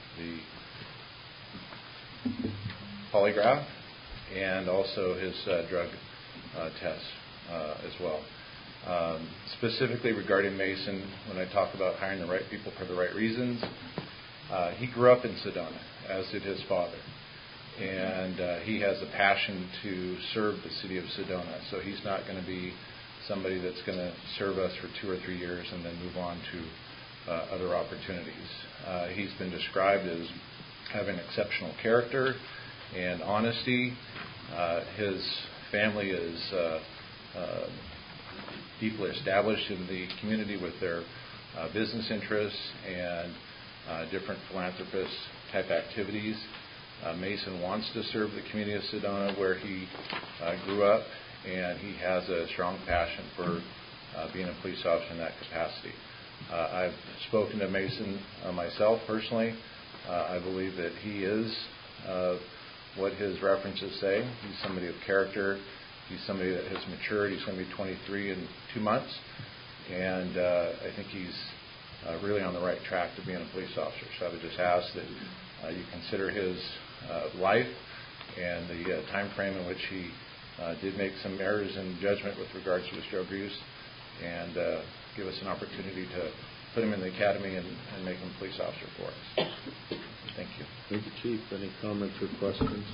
the polygraph, and also his uh, drug uh, tests uh, as well. Um, specifically regarding Mason, when I talk about hiring the right people for the right reasons, uh, he grew up in Sedona, as did his father. And uh, he has a passion to serve the city of Sedona. So he's not going to be somebody that's going to serve us for two or three years and then move on to uh, other opportunities. Uh, he's been described as having exceptional character and honesty. Uh, his family is uh, uh, deeply established in the community with their uh, business interests and uh, different philanthropist type activities. Uh, Mason wants to serve the community of Sedona where he uh, grew up, and he has a strong passion for uh, being a police officer in that capacity. Uh, I've spoken to Mason uh, myself personally. Uh, I believe that he is uh, what his references say. He's somebody of character. He's somebody that has matured. He's going to be twenty-three in two months, and uh, I think he's uh, really on the right track to being a police officer. So I would just ask that uh, you consider his uh, life and the uh, time frame in which he uh, did make some errors in judgment with regards to his drug use, and uh, give us an opportunity to put him in the academy and, and make him a police officer for us. Thank you. Thank you, Chief. Any comments or questions?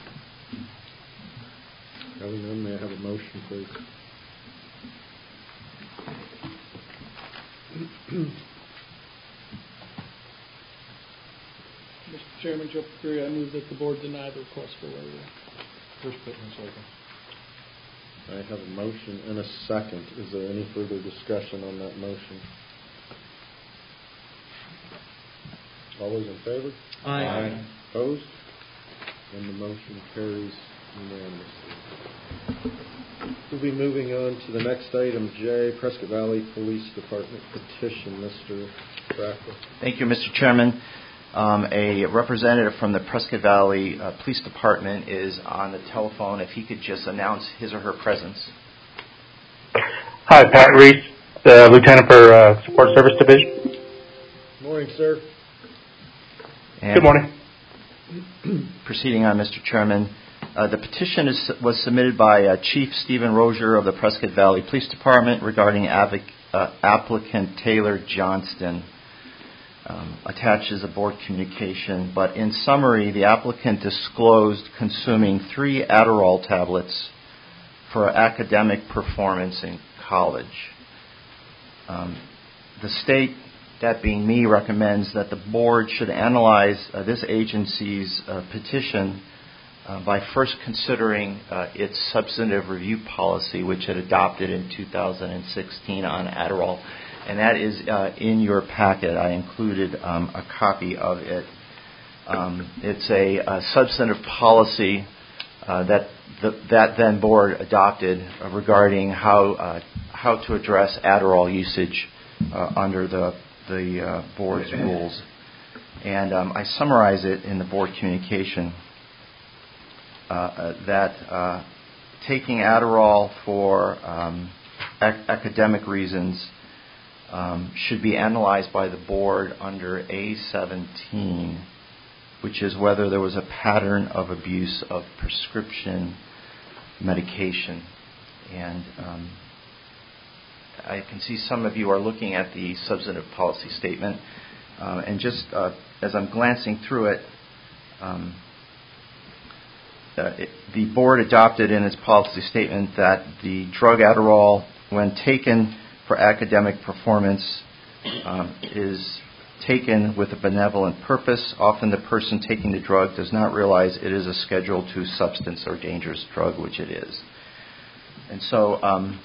Having none, may I have a motion, please? Mister Chairman, Joe Porfirio, I move that the board deny the request for waiver. First Pittman, second. I have a motion and a second. Is there any further discussion on that motion? All those in favor? Aye. Aye. Opposed? And the motion carries unanimously. We'll be moving on to the next item, J, Prescott Valley Police Department petition. Mister Brackett. Thank you, Mister Chairman. Um, a representative from the Prescott Valley uh, Police Department is on the telephone. If he could just announce his or her presence. Hi, Pat Reese, uh, Lieutenant for uh, Support Service Division. Morning, sir. And Good morning. Proceeding on, Mister Chairman. Uh, the petition is, was submitted by uh, Chief Stephen Rozier of the Prescott Valley Police Department regarding avic, uh, applicant Taylor Johnston. Um, attaches a board communication, but in summary, the applicant disclosed consuming three Adderall tablets for academic performance in college. Um, the state, that being me, recommends that the board should analyze uh, this agency's uh, petition uh, by first considering uh, its substantive review policy, which it adopted in two thousand sixteen on Adderall. And that is uh, in your packet. I included um, a copy of it. Um, it's a, a substantive policy uh, that the, that then board adopted uh, regarding how uh, how to address Adderall usage uh, under the the uh, board's rules. And um, I summarize it in the board communication uh, uh, that uh, taking Adderall for um, ac- academic reasons Um, should be analyzed by the board under A seventeen, which is whether there was a pattern of abuse of prescription medication. And um, I can see some of you are looking at the substantive policy statement. Uh, and just uh, as I'm glancing through it, um, uh, it, the board adopted in its policy statement that the drug Adderall, when taken for academic performance, um, is taken with a benevolent purpose. Often the person taking the drug does not realize it is a Schedule two substance or dangerous drug, which it is. And so um,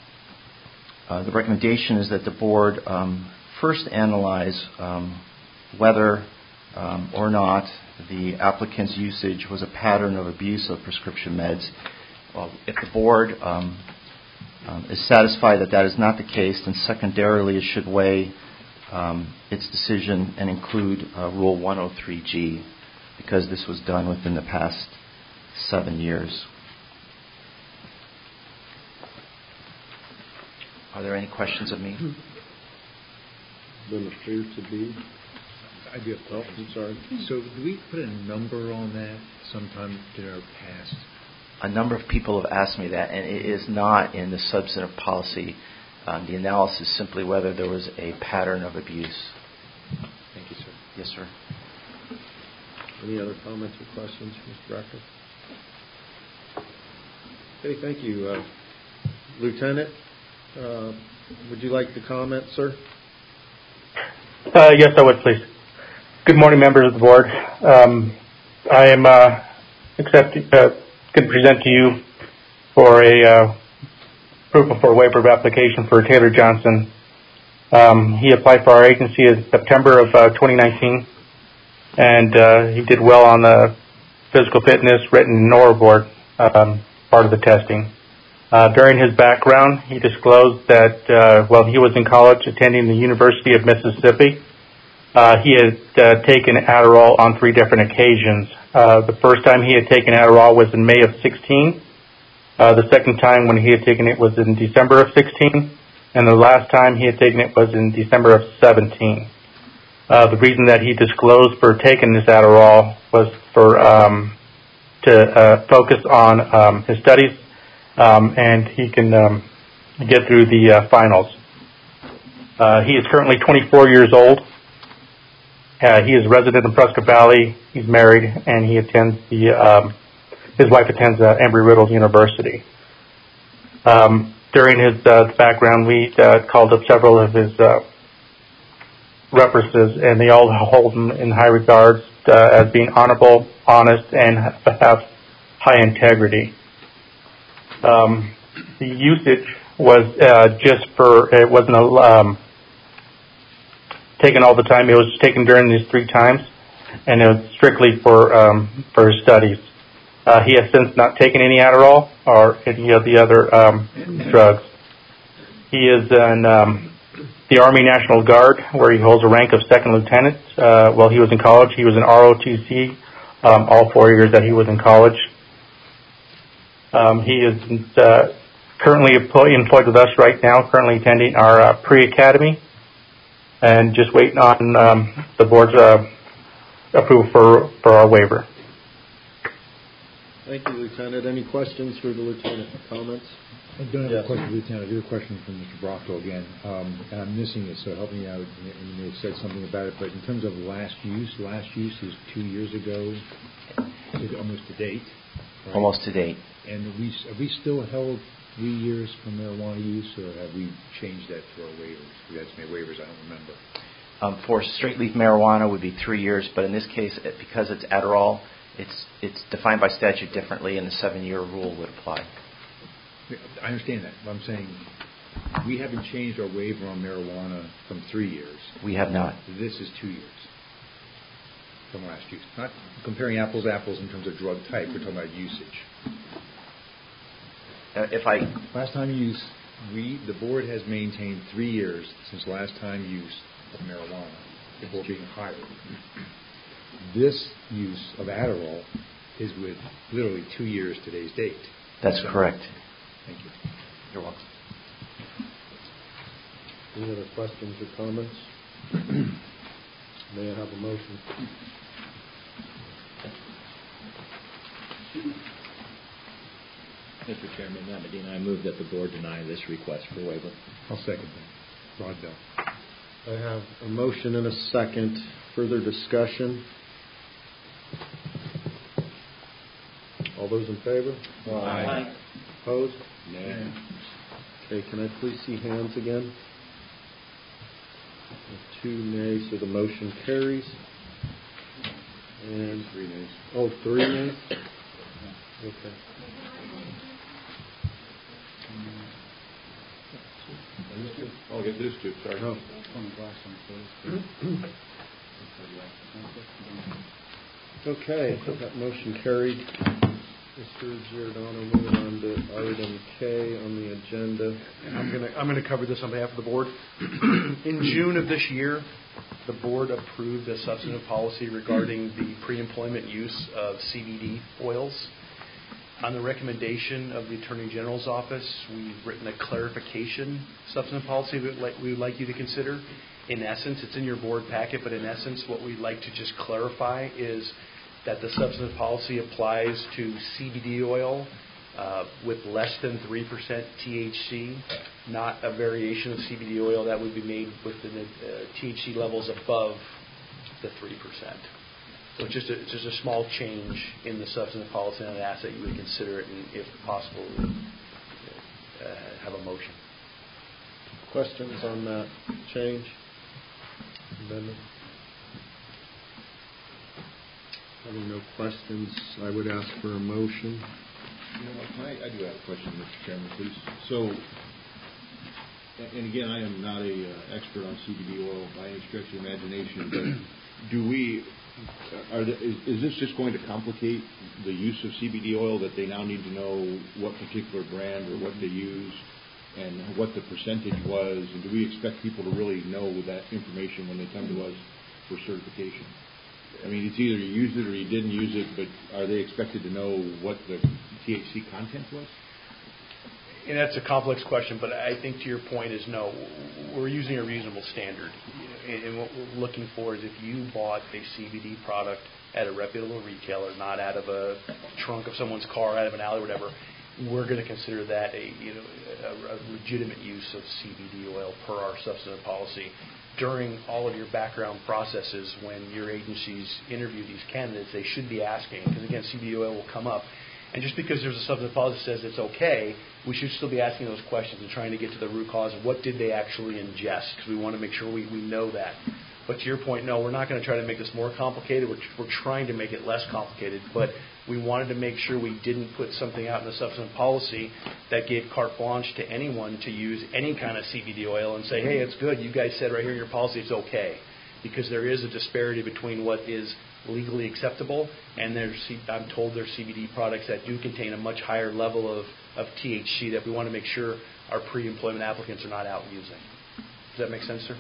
uh, the recommendation is that the board um, first analyze um, whether um, or not the applicant's usage was a pattern of abuse of prescription meds. Well, if the board um, Um, is satisfied that that is not the case, then secondarily it should weigh um, its decision and include uh, Rule one oh three G, because this was done within the past seven years. Are there any questions of me? Then appears to be. I do have Oh, I'm sorry. So do we put a number on that sometime in our past? a number of people have asked me that, and it is not in the substantive policy. Um, the analysis is simply whether there was a pattern of abuse. Thank you, sir. Yes, sir. Any other comments or questions, Mister Director? Okay, thank you. Uh, Lieutenant, uh, would you like to comment, sir? Uh, yes, I would, please. Good morning, members of the board. Um, I am uh, accepting, uh, going to present to you for a uh, approval for a waiver of application for Taylor Johnson. Um, he applied for our agency in September of uh, twenty nineteen, and uh, he did well on the physical fitness, written, and oral board um, part of the testing. Uh, during his background, he disclosed that uh, while he was in college attending the University of Mississippi, uh, he had uh, taken Adderall on three different occasions. Uh, the first time he had taken Adderall was in May of sixteen. Uh, the second time when he had taken it was in December of sixteen. And the last time he had taken it was in December of seventeen. Uh, the reason that he disclosed for taking this Adderall was for um, to uh, focus on um, his studies, um, and he can um, get through the uh, finals. Uh, he is currently twenty-four years old. Uh, he is a resident of Prescott Valley. He's married, and he attends the. Um, his wife attends uh, Embry-Riddle University. Um, during his uh, background, we uh, called up several of his uh, references, and they all hold him in high regards uh, as being honorable, honest, and have high integrity. Um, the usage was uh, just for, it wasn't a, um, taken all the time. It was taken during these three times, and it was strictly for um, for his studies. Uh, he has since not taken any Adderall or any of the other um, drugs. He is in um, the Army National Guard, where he holds a rank of second lieutenant. Uh, while he was in college, he was in R O T C um, all four years that he was in college. Um, he is uh, currently employed, employed with us right now, currently attending our uh, pre-academy, and just waiting on um, the board's uh, approval for, for our waiver. Thank you, Lieutenant. Any questions for the Lieutenant? Comments? I don't have yes. a question, Lieutenant. I do have a question from Mister Brockville again, um, and I'm missing it, so help me out. And you may have said something about it, but in terms of last use, last use is two years ago, almost to date. Right? Almost to date. And are we, are we still held three years for marijuana use, or have we changed that to our waivers? We had some waivers, I don't remember. Um, for straight leaf marijuana would be three years, but in this case, because it's Adderall, it's it's defined by statute differently, and the seven-year rule would apply. I understand that, but I'm saying we haven't changed our waiver on marijuana from three years. We have not. This is two years from last use. Not comparing apples to apples in terms of drug type. We're talking about usage. Uh, if I last time use, we the board has maintained three years since last time use of marijuana before being hired. This use of Adderall is with literally two years today's date. That's so, correct. Thank you. You're welcome. Any other questions or comments? May I have a motion? Mister Chairman, Matt Medina, I move that the board deny this request for waiver. I'll second that. Rod Bell. I have a motion and a second. Further discussion? All those in favor? Aye. Aye. Opposed? Nay. Okay, can I please see hands again? Two nays, so the motion carries. And three nays. Oh, three nays? Okay. I'll get this too, sorry. No. Okay, that motion carried. Mister Giordano, moving on to item K on the agenda. I'm going to I'm going to cover this on behalf of the board. In June of this year, the board approved a substantive policy regarding the pre-employment use of C B D oils. On the recommendation of the Attorney General's office, we've written a clarification substantive policy that we would like you to consider. In essence, it's in your board packet, but in essence, what we'd like to just clarify is that the substantive policy applies to C B D oil uh, with less than three percent T H C, not a variation of C B D oil that would be made with the uh, T H C levels above the three percent. So it's just a, it's just a small change in the substantive policy on an asset. You would consider it, and if possible, uh, have a motion. Questions on that change? Amendment? Having no questions, I would ask for a motion. You know what, can I, I do have a question, Mister Chairman, please. So, and again, I am not a uh, expert on C B D oil by any stretch of the imagination, but do we, are the, is, is this just going to complicate the use of C B D oil, that they now need to know what particular brand or what they use and what the percentage was, and do we expect people to really know that information when they come to us for certification? I mean, it's either you used it or you didn't use it, but are they expected to know what the T H C content was? And that's a complex question, but I think to your point is no. We're using a reasonable standard. And what we're looking for is if you bought a C B D product at a reputable retailer, not out of a trunk of someone's car, out of an alley, or whatever, we're going to consider that a, you know, a, a legitimate use of C B D oil per our substantive policy. During all of your background processes, when your agencies interview these candidates, they should be asking, because again, C B D oil will come up. And just because there's a substantive policy that says it's okay, we should still be asking those questions and trying to get to the root cause of what did they actually ingest, because we want to make sure we, we know that. But to your point, no, we're not going to try to make this more complicated. We're, we're trying to make it less complicated, but we wanted to make sure we didn't put something out in the substantive policy that gave carte blanche to anyone to use any kind of C B D oil and say, hey, it's good. You guys said right here in your policy it's okay. Because there is a disparity between what is legally acceptable and there's, I'm told there's C B D products that do contain a much higher level of, of T H C that we want to make sure our pre-employment applicants are not out using. Does that make sense, sir?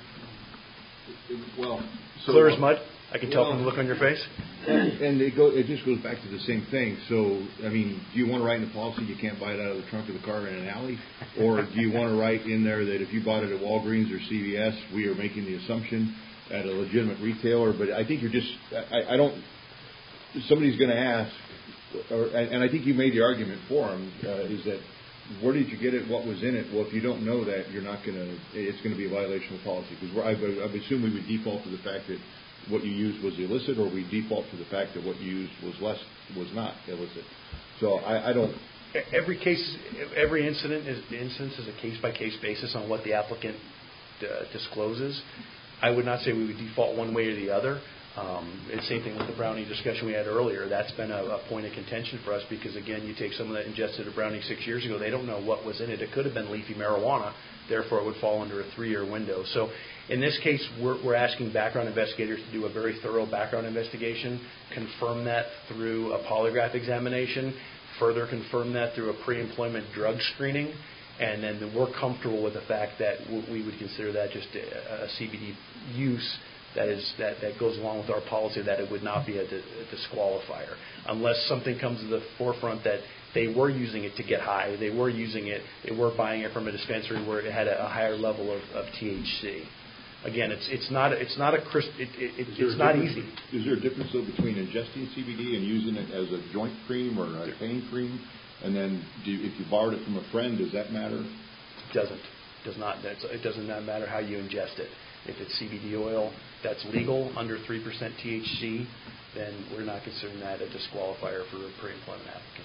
Well, so clear as mud. I can tell well, from the look on your face. And it, go, it just goes back to the same thing. So, I mean, do you want to write in the policy you can't buy it out of the trunk of the car in an alley? Or do you want to write in there that if you bought it at Walgreens or C V S, we are making the assumption at a legitimate retailer? But I think you're just, I, I don't, somebody's going to ask, or, and I think you made the argument for them, uh, is that where did you get it? What was in it? Well, if you don't know that, you're not going to. It's going to be a violation of policy, because I would assume we would default to the fact that what you used was illicit, or we default to the fact that what you used was less was not illicit. So I, I don't. Every case, every incident is instance is a case by case basis on what the applicant uh, discloses. I would not say we would default one way or the other. Um, it's the same thing with the brownie discussion we had earlier. That's been a, a point of contention for us because, again, you take someone that ingested a brownie six years ago, they don't know what was in it. It could have been leafy marijuana, therefore it would fall under a three-year window. So in this case, we're, we're asking background investigators to do a very thorough background investigation, confirm that through a polygraph examination, further confirm that through a pre-employment drug screening, and then we're comfortable with the fact that we would consider that just a, a C B D use that is that, that goes along with our policy, that it would not be a, di- a disqualifier unless something comes to the forefront that they were using it to get high, they were using it, they were buying it from a dispensary where it had a, a higher level of, of T H C. Again, it's it's not it's not a crisp, it, it, it's not easy. Is there a difference though between ingesting C B D and using it as a joint cream or a pain cream? And then, do you, if you borrowed it from a friend, does that matter? It doesn't. It does not. That's, it doesn't matter how you ingest it. If it's C B D oil that's legal under three percent T H C, then we're not considering that a disqualifier for a pre-employment applicant.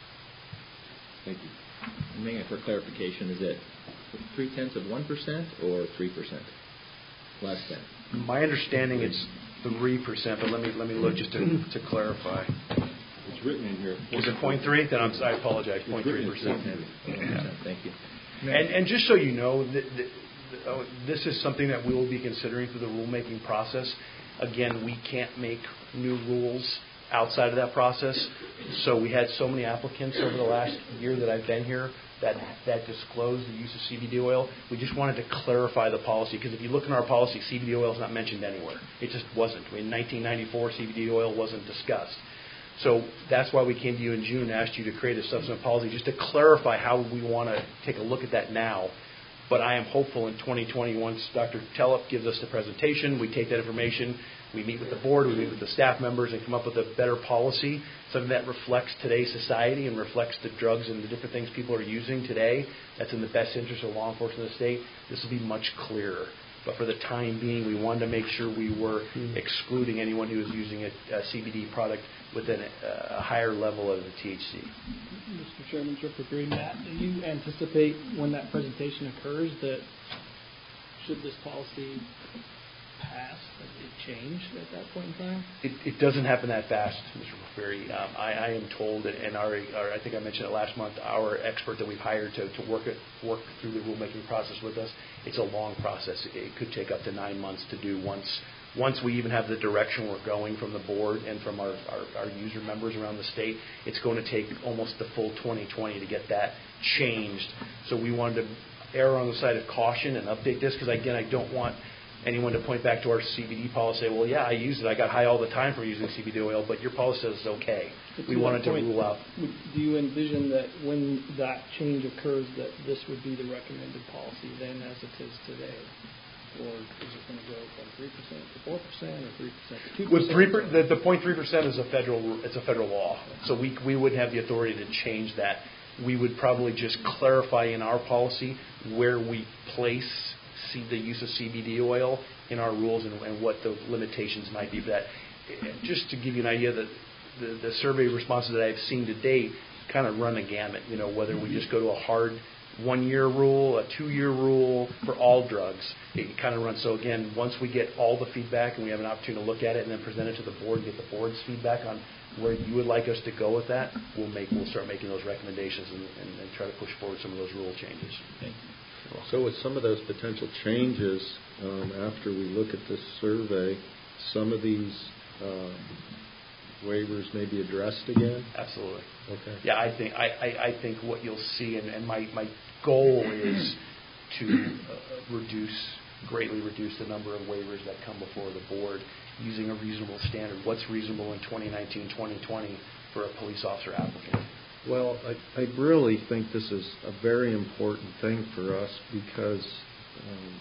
Thank you. Making it for clarification, is it three tenths of one percent or three percent? Less than. My understanding it's three percent, but let me let me look just to to clarify. It's written in here. Is it point three? Then I'm, I apologize. Point three percent. Thank you. And and just so you know, th- th- th- oh, this is something that we will be considering through the rulemaking process. Again, we can't make new rules outside of that process. So we had so many applicants over the last year that I've been here that that disclosed the use of C B D oil. We just wanted to clarify the policy, because if you look in our policy, C B D oil is not mentioned anywhere. It just wasn't. In nineteen ninety-four, C B D oil wasn't discussed. So that's why we came to you in June and asked you to create a substantive policy, just to clarify how we want to take a look at that now. But I am hopeful in twenty twenty, once Doctor Telep gives us the presentation, we take that information, we meet with the board, we meet with the staff members, and come up with a better policy, something that reflects today's society and reflects the drugs and the different things people are using today, that's in the best interest of law enforcement of the state, this will be much clearer. But for the time being, we wanted to make sure we were excluding anyone who was using a, a C B D product within a, a higher level of the T H C. Mister Chairman, Director Green, Matt, do you anticipate when that presentation occurs that should this policy pass, that it change at that point in time? It, it doesn't happen that fast, Mister Ferry. Um, I, I am told, and our, our, I think I mentioned it last month, our expert that we've hired to, to work it, work through the rulemaking process with us, it's a long process. It, it could take up to nine months to do once once we even have the direction we're going from the board and from our, our, our user members around the state. It's going to take almost the full twenty twenty to get that changed. So we wanted to err on the side of caution and update this because, again, I don't want anyone to point back to our C B D policy and say, well, yeah, I use it. I got high all the time for using C B D oil, but your policy says it's okay. But we to wanted to point, rule out. Do you envision that when that change occurs that this would be the recommended policy then as it is today? Or is it going to go from three percent to four percent or three percent to two percent? With three per, the, the zero point three percent is a federal it's a federal law, so we we wouldn't have the authority to change that. We would probably just clarify in our policy where we place C, the use of C B D oil in our rules and, and what the limitations might be for that. Just to give you an idea, that the, the survey responses that I've seen to date kind of run a gamut. You know, whether we just go to a hard one-year rule, a two-year rule for all drugs. It kind of runs. So again, once we get all the feedback and we have an opportunity to look at it and then present it to the board and get the board's feedback on where you would like us to go with that, we'll make we'll start making those recommendations and, and, and try to push forward some of those rule changes. So with some of those potential changes, um, after we look at this survey, some of these uh, waivers may be addressed again? Absolutely. Okay. Yeah, I think I, I, I think what you'll see, and, and my, my goal is to uh, reduce, greatly reduce the number of waivers that come before the board using a reasonable standard. What's reasonable in twenty nineteen, twenty twenty for a police officer applicant? Well, I, I really think this is a very important thing for us because um,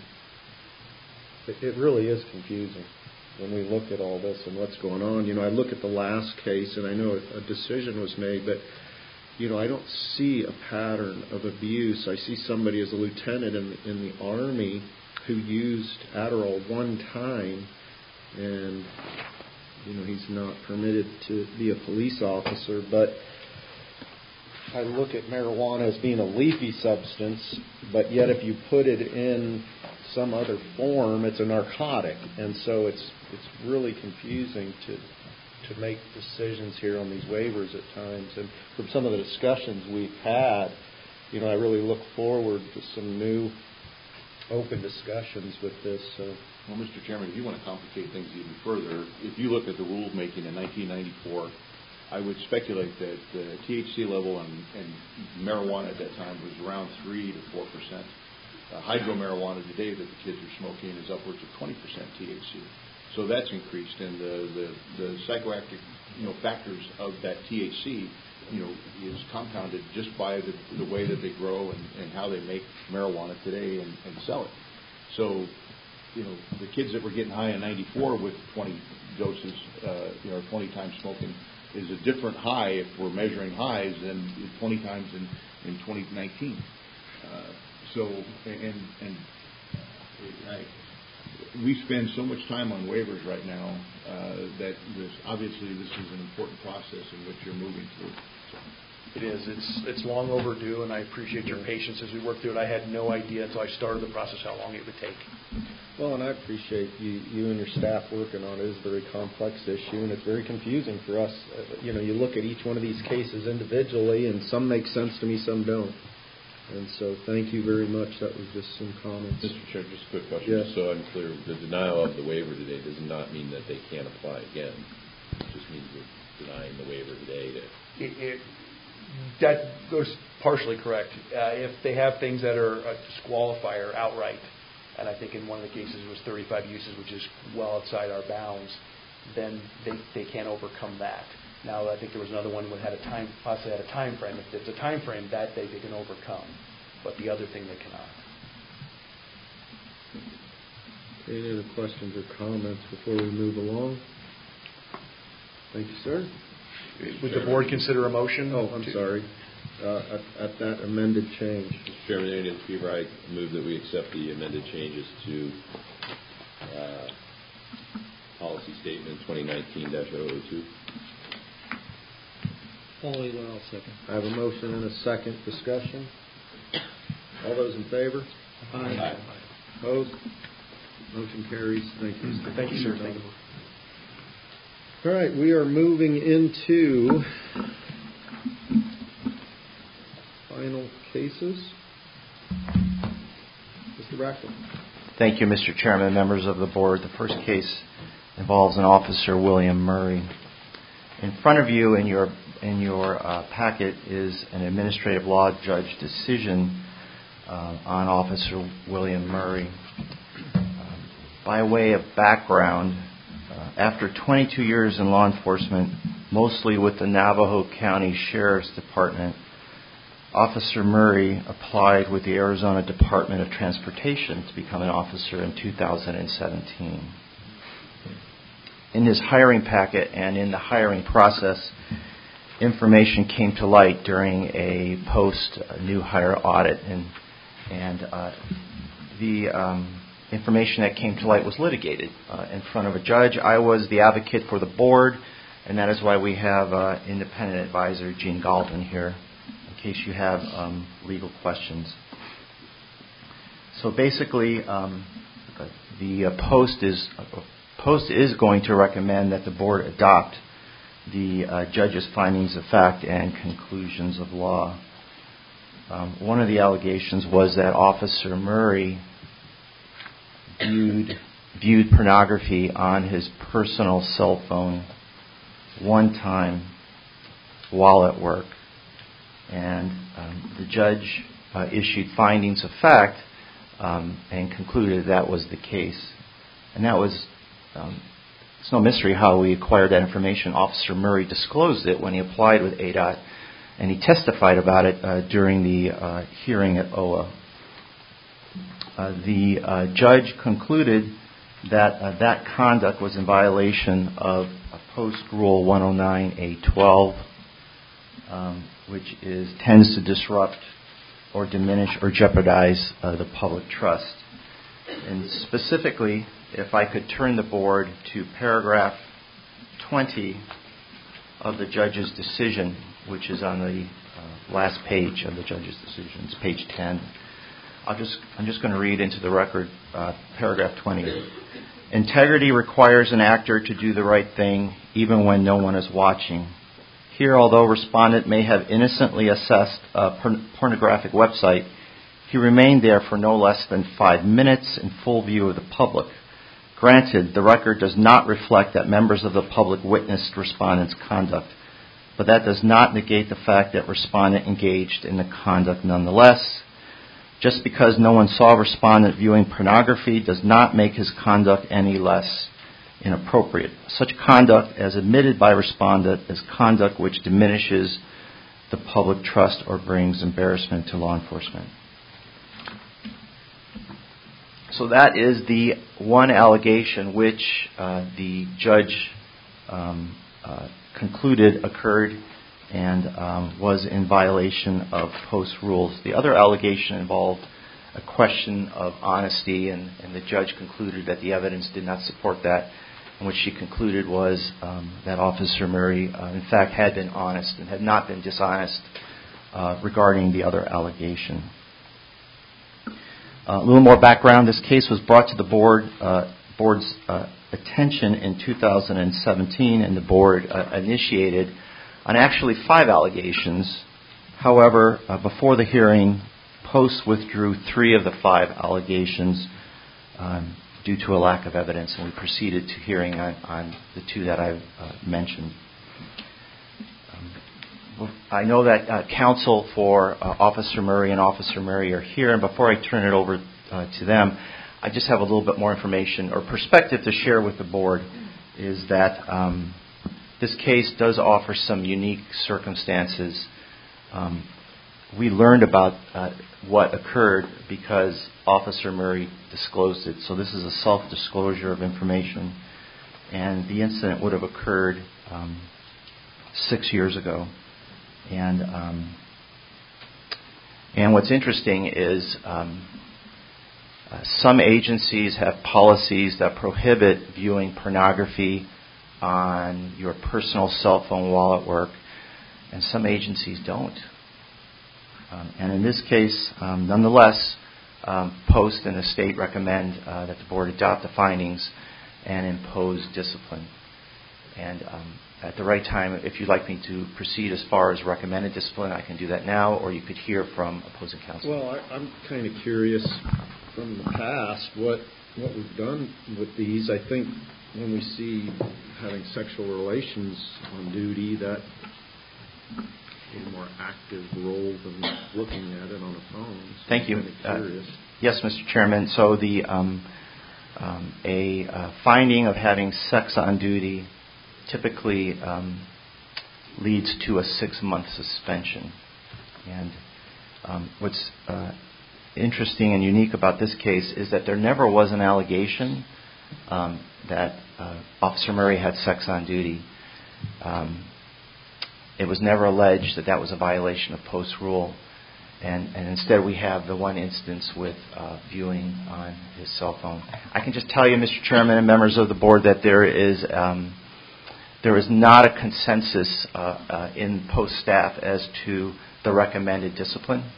it, it really is confusing when we look at all this and what's going on. You know, I look at the last case, and I know a, a decision was made, but, you know, I don't see a pattern of abuse. I see somebody as a lieutenant in the, in the Army who used Adderall one time, and, you know, he's not permitted to be a police officer, but I look at marijuana as being a leafy substance, but yet if you put it in some other form, it's a narcotic, and so it's it's really confusing to to make decisions here on these waivers at times. And from some of the discussions we've had, you know, I really look forward to some new open discussions with this. So. Well, Mister Chairman, if you want to complicate things even further, if you look at the rulemaking in nineteen ninety-four, I would speculate that the T H C level and, and marijuana at that time was around three to four percent. Uh, hydro marijuana today that the kids are smoking is upwards of twenty percent T H C. So that's increased, and the, the, the psychoactive, you know, factors of that T H C, you know, is compounded just by the, the way that they grow and, and how they make marijuana today and, and sell it. So, you know, the kids that were getting high in ninety-four with twenty doses, uh, you know, twenty times smoking is a different high if we're measuring highs than twenty times in, in twenty nineteen. Uh, so, and, and I, we spend so much time on waivers right now uh, that this, obviously this is an important process in which you're moving through. So. It is. It's it's long overdue, and I appreciate your patience as we work through it. I had no idea until I started the process how long it would take. Well, and I appreciate you, you and your staff working on it. It's a very complex issue, and it's very confusing for us. Uh, you know, you look at each one of these cases individually, and some make sense to me, some don't. And so thank you very much. That was just some comments. Mister Chair, just a quick question. Yes. Just so I'm clear, the denial of the waiver today does not mean that they can't apply again. It just means we're denying the waiver today. To it, it, that goes partially correct. Uh, if they have things that are a disqualifier outright, and I think in one of the cases it was thirty-five uses, which is well outside our bounds, then they, they can't overcome that. Now, I think there was another one that had a time, possibly had a time frame. If it's a time frame, that they, they can overcome, but the other thing they cannot. Any other questions or comments before we move along? Thank you, sir. Would the board consider a motion? Oh, I'm to- sorry. Uh, at, at that amended change. Mister Chairman, in any favor, I move that we accept the amended changes to uh, policy statement twenty nineteen dash zero zero two. Only one, I'll second. I have a motion and a second. Discussion. All those in favor? Aye. Aye. Opposed? Motion carries. Thank you. Thank you, sir. Thank you. All right, we are moving into final cases. Mister Brackett. Thank you, Mister Chairman, members of the board. The first case involves an Officer William Murray. In front of you in your in your uh, packet is an administrative law judge decision uh, on Officer William Murray. Uh, by way of background, uh, after twenty-two years in law enforcement, mostly with the Navajo County Sheriff's Department, Officer Murray applied with the Arizona Department of Transportation to become an officer in two thousand seventeen. In his hiring packet and in the hiring process, information came to light during a post a new hire audit, and and uh, the um, information that came to light was litigated uh, in front of a judge. I was the advocate for the board, and that is why we have uh, independent advisor Gene Galvin here, in case you have um, legal questions. So basically, um, the uh, post is uh, post is going to recommend that the board adopt the uh, judge's findings of fact and conclusions of law. Um, one of the allegations was that Officer Murray viewed viewed pornography on his personal cell phone one time while at work, and um, the judge uh, issued findings of fact um, and concluded that was the case. And that was um, it's no mystery how we acquired that information. Officer Murray disclosed it when he applied with A D O T, and he testified about it uh, during the uh, hearing at O A. Uh, the uh, judge concluded that uh, that conduct was in violation of Post Rule one oh nine A twelve, um, which is tends to disrupt or diminish or jeopardize uh, the public trust. And specifically, if I could turn the board to paragraph twenty of the judge's decision, which is on the uh, last page of the judge's decision, it's page ten. I'll just, I'm just going to read into the record uh, paragraph twenty. Integrity requires an actor to do the right thing even when no one is watching. Here, although respondent may have innocently accessed a pornographic website, he remained there for no less than five minutes in full view of the public. Granted, the record does not reflect that members of the public witnessed respondent's conduct, but that does not negate the fact that respondent engaged in the conduct nonetheless. Just because no one saw respondent viewing pornography does not make his conduct any less inappropriate. Such conduct, as admitted by respondent, is conduct which diminishes the public trust or brings embarrassment to law enforcement. So that is the one allegation which uh, the judge um, uh, concluded occurred and um, was in violation of post rules. The other allegation involved a question of honesty, and, and the judge concluded that the evidence did not support that. And what she concluded was um, that Officer Murray, uh, in fact, had been honest and had not been dishonest uh, regarding the other allegation. Uh, a little more background. This case was brought to the board uh, board's uh, attention in two thousand seventeen, and the board uh, initiated on actually five allegations. However, uh, before the hearing, Post withdrew three of the five allegations um, due to a lack of evidence, and we proceeded to hearing on, on the two that I've uh, mentioned. Um, I know that uh, counsel for uh, Officer Murray and Officer Murray are here, and before I turn it over uh, to them, I just have a little bit more information or perspective to share with the board, is that um, this case does offer some unique circumstances. Um, we learned about uh, what occurred because Officer Murray disclosed it. So this is a self-disclosure of information, and the incident would have occurred um, six years ago. And um, and what's interesting is um, uh, some agencies have policies that prohibit viewing pornography on your personal cell phone while at work, and some agencies don't. Um, and in this case, um, nonetheless, um, Post and the state recommend uh, that the board adopt the findings and impose discipline. And um, at the right time, if you'd like me to proceed as far as recommended discipline, I can do that now, or you could hear from opposing counsel. Well, I, I'm kind of curious from the past what what we've done with these. I think when we see having sexual relations on duty, that a little more active role than looking at it on a phone. So Thank you. Uh, yes, Mister Chairman. So the um, um, a uh, finding of having sex on duty typically um, leads to a six-month suspension. And um, what's uh, interesting and unique about this case is that there never was an allegation um, that uh, Officer Murray had sex on duty. Um, it was never alleged that that was a violation of post rule. And, and instead we have the one instance with uh, viewing on his cell phone. I can just tell you, Mister Chairman and members of the board, that there is um, there is not a consensus uh, uh, in post staff as to the recommended discipline,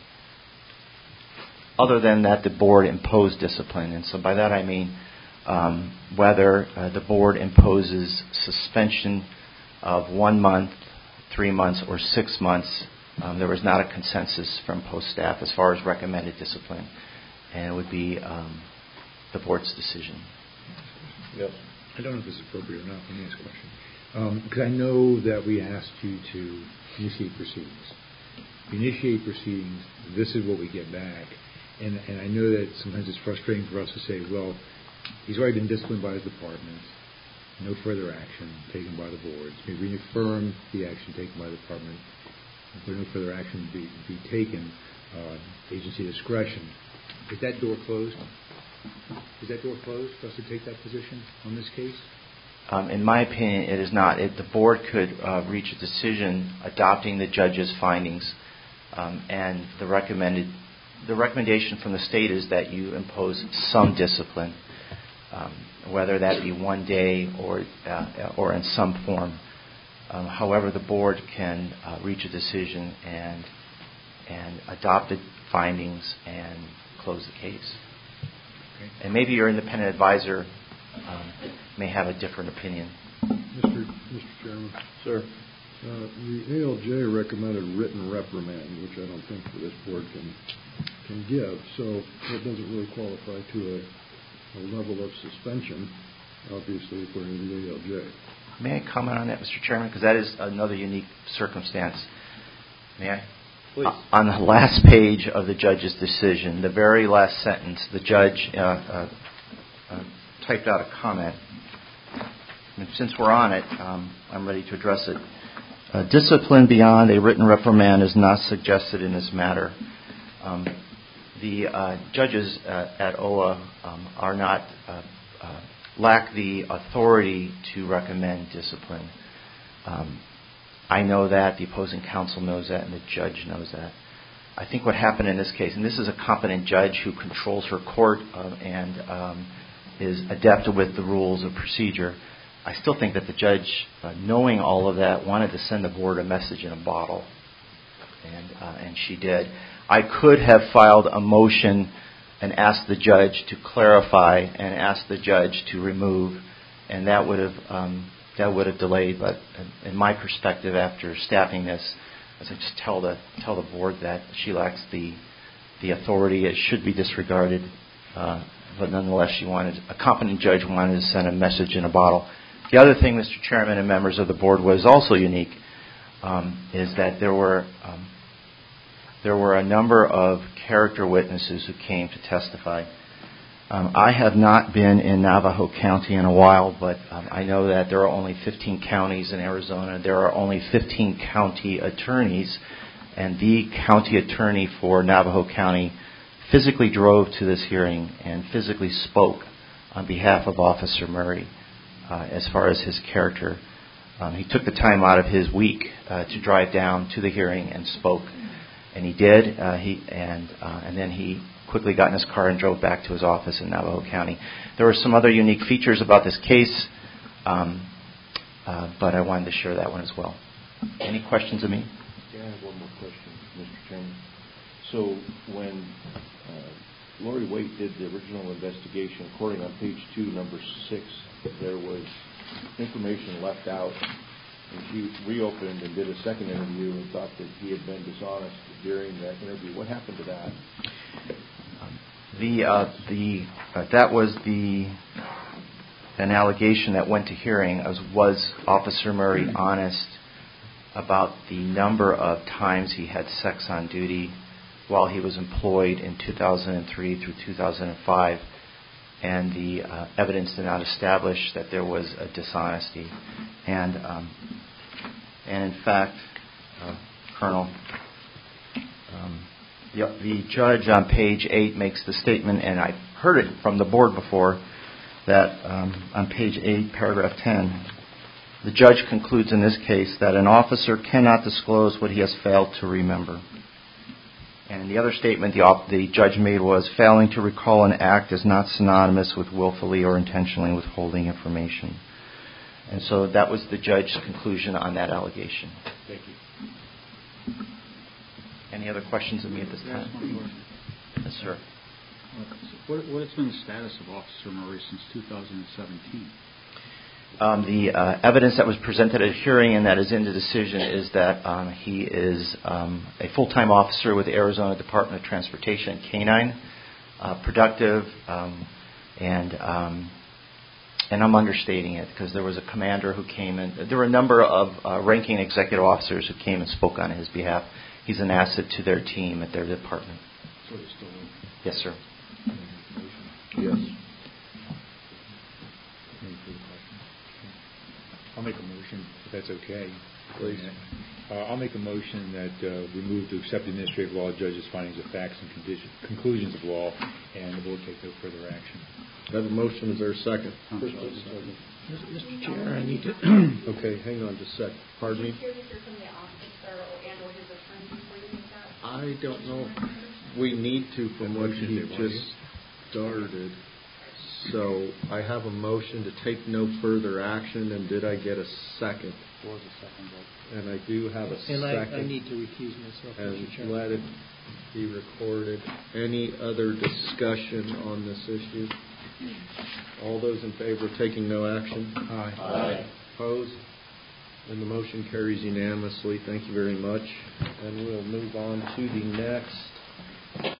other than that the board imposed discipline. And so by that I mean um, whether uh, the board imposes suspension of one month, three months, or six months. Um, there was not a consensus from post staff as far as recommended discipline, and it would be um, the board's decision. Yes. I don't know if this is appropriate or not. Let me ask a question. Because um, I know that we asked you to initiate proceedings. If you initiate proceedings, this is what we get back. And, and I know that sometimes it's frustrating for us to say, well, he's already been disciplined by his department. No further action taken by the boards. We reaffirm the action taken by the department. If there no further action be, be taken, uh, agency discretion. Is that door closed? Is that door closed for us to take that position on this case? Um, in my opinion, it is not. It, the board could uh, reach a decision adopting the judge's findings, um, and the recommended the recommendation from the state is that you impose some discipline, um, whether that be one day or uh, or in some form. Um, however, the board can uh, reach a decision and and adopt the findings and close the case. Okay. And maybe your independent advisor um, may have a different opinion. Mister Mister Chairman. Sir. Uh, the A L J recommended written reprimand, which I don't think this board can can give. So that doesn't really qualify to a, a level of suspension, obviously, according to the A L J. May I comment on that, Mister Chairman? Because that is another unique circumstance. May I? Please. Uh, on the last page of the judge's decision, the very last sentence, the judge uh, uh, uh, typed out a comment. And since we're on it, um, I'm ready to address it. Uh, discipline beyond a written reprimand is not suggested in this matter. Um, the uh, judges uh, at O A um, are not uh, uh, lack the authority to recommend discipline. Um, I know that, the opposing counsel knows that, and the judge knows that. I think what happened in this case, and this is a competent judge who controls her court uh, and um, is adept with the rules of procedure. I still think that the judge, uh, knowing all of that, wanted to send the board a message in a bottle, and uh, and she did. I could have filed a motion and asked the judge to clarify and asked the judge to remove, and that would have um, that would have delayed. But in my perspective, after staffing this, I said just tell the tell the board that she lacks the the authority. It should be disregarded. Uh, but nonetheless, she wanted a competent judge wanted to send a message in a bottle. The other thing, Mister Chairman and members of the board, was also unique, um, is that there were um, there were a number of character witnesses who came to testify. Um, I have not been in Navajo County in a while, but um, I know that there are only fifteen counties in Arizona. There are only fifteen county attorneys, and the county attorney for Navajo County physically drove to this hearing and physically spoke on behalf of Officer Murray uh, as far as his character. Um, he took the time out of his week uh, to drive down to the hearing and spoke, and he did. Uh, he and uh, and then he quickly got in his car and drove back to his office in Navajo County. There were some other unique features about this case, um, uh, but I wanted to share that one as well. Any questions of me? Yeah, I have one more question, Mister Chairman. So when uh, Lori Waite did the original investigation, according on page two, number six, there was information left out, and she reopened and did a second interview and thought that he had been dishonest during that interview. What happened to that? The uh, the uh, that was the an allegation that went to hearing. As was Officer Murray honest about the number of times he had sex on duty while he was employed in two thousand three through two thousand five, and the uh, evidence did not establish that there was a dishonesty. And um, and in fact, uh, Colonel, um, the, the judge on page eight makes the statement, and I've heard it from the board before, that um, on page eight, paragraph ten, the judge concludes in this case that an officer cannot disclose what he has failed to remember. And the other statement the, op- the judge made was, failing to recall an act is not synonymous with willfully or intentionally withholding information. And so that was the judge's conclusion on that allegation. Thank you. Any other questions of me at this time? Yes, sir. What, what has been the status of Officer Murray since two thousand seventeen? Um, the uh, evidence that was presented at a hearing and that is in the decision is that um, he is um, a full-time officer with the Arizona Department of Transportation, K nine, uh, productive, um, and um, and I'm understating it because there was a commander who came in. There were a number of uh, ranking executive officers who came and spoke on his behalf. He's an asset to their team at their department. So it's still in. Yes, sir. Yes. I'll make a motion, if that's okay. Please. Uh, I'll make a motion that uh, we move to accept the administrative law judge's findings of facts and condition, conclusions of law, and the board take no further action. I have a motion. Is there a second? Mister Chair, I need to. Okay, hang on just a sec. Pardon me? I don't know. We need to from what he just started. So I have a motion to take no further action, and did I get a second? There was a second vote. And I do have a and second. I, I need to recuse myself. And Mister Chair. let it be recorded. Any other discussion on this issue? All those in favor of taking no action? Aye. Aye. Opposed? And the motion carries unanimously. Thank you very much. And we'll move on to the next